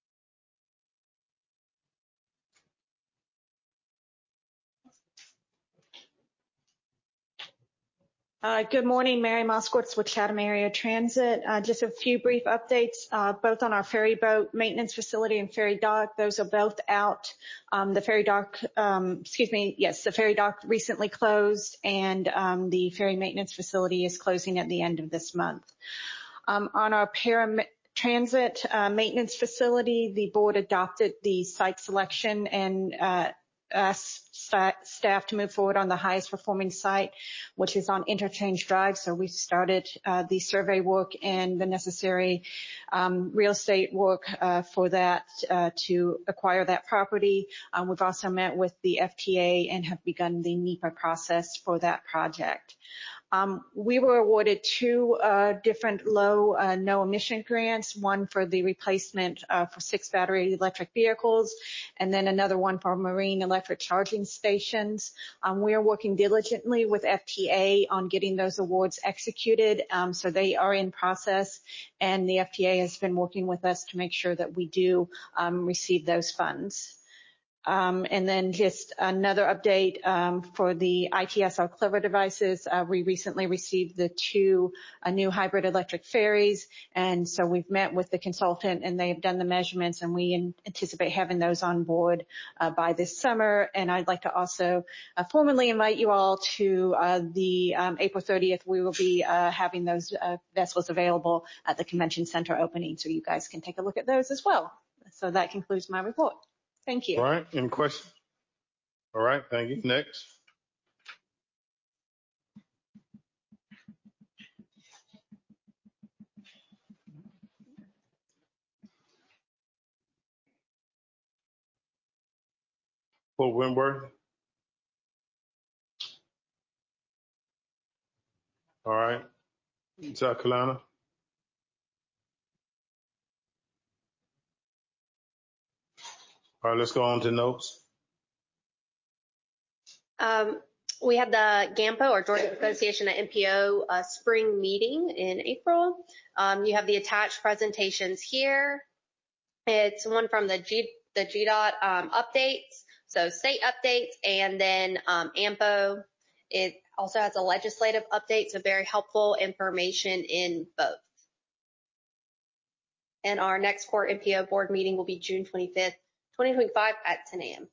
Good morning, Mary Moskowitz with Chatham Area Transit. Just a few brief updates, both on our ferry boat maintenance facility and ferry dock. Those are both out. The ferry dock, the ferry dock recently closed, and the ferry maintenance facility is closing at the end of this month. On our paratransit maintenance facility, the board adopted the site selection and staff to move forward on the highest performing site, which is on Interchange Drive. So we started the survey work and the necessary real estate work for that to acquire that property. We've also met with the FTA and have begun the NEPA process for that project. We were awarded two different low no emission grants, one for the replacement for 6 battery electric vehicles, and then another one for marine electric charging stations. We are working diligently with FTA on getting those awards executed, so they are in process, and the FTA has been working with us to make sure that we do receive those funds. And then just another update for the ITSR Clever devices. We recently received the 2 new hybrid electric ferries, and so we've met with the consultant and they've done the measurements, and we anticipate having those on board by this summer. And I'd like to also formally invite you all to the April 30th. We will be having those vessels available at the convention center opening, so you guys can take a look at those as well. So that concludes my report. Thank you. All right, any questions? All right, thank you. Next. Fort Wentworth. All right, South Carolina. All right, let's go on to notes. We had the GAMPO, or Georgia Association of MPO, spring meeting in April. You have the attached presentations here. It's one from the GDOT updates, so state updates, and then AMPO. It also has a legislative update, so very helpful information in both. And our next core MPO board meeting will be June 25th. 2025 at 10 a.m.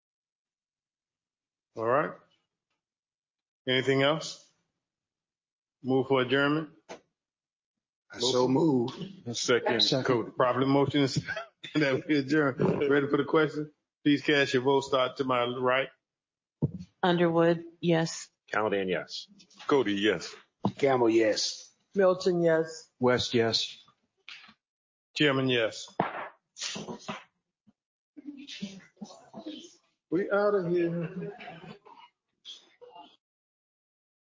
All right. Anything else? Move for adjournment? So move. Second. Properly motions that we adjourn. Ready for the question? Please cast your vote. Start to my right. Underwood, yes. Callahan, yes. Cody, yes. Campbell, yes. Milton, yes. West, yes. Chairman, yes. We out of here.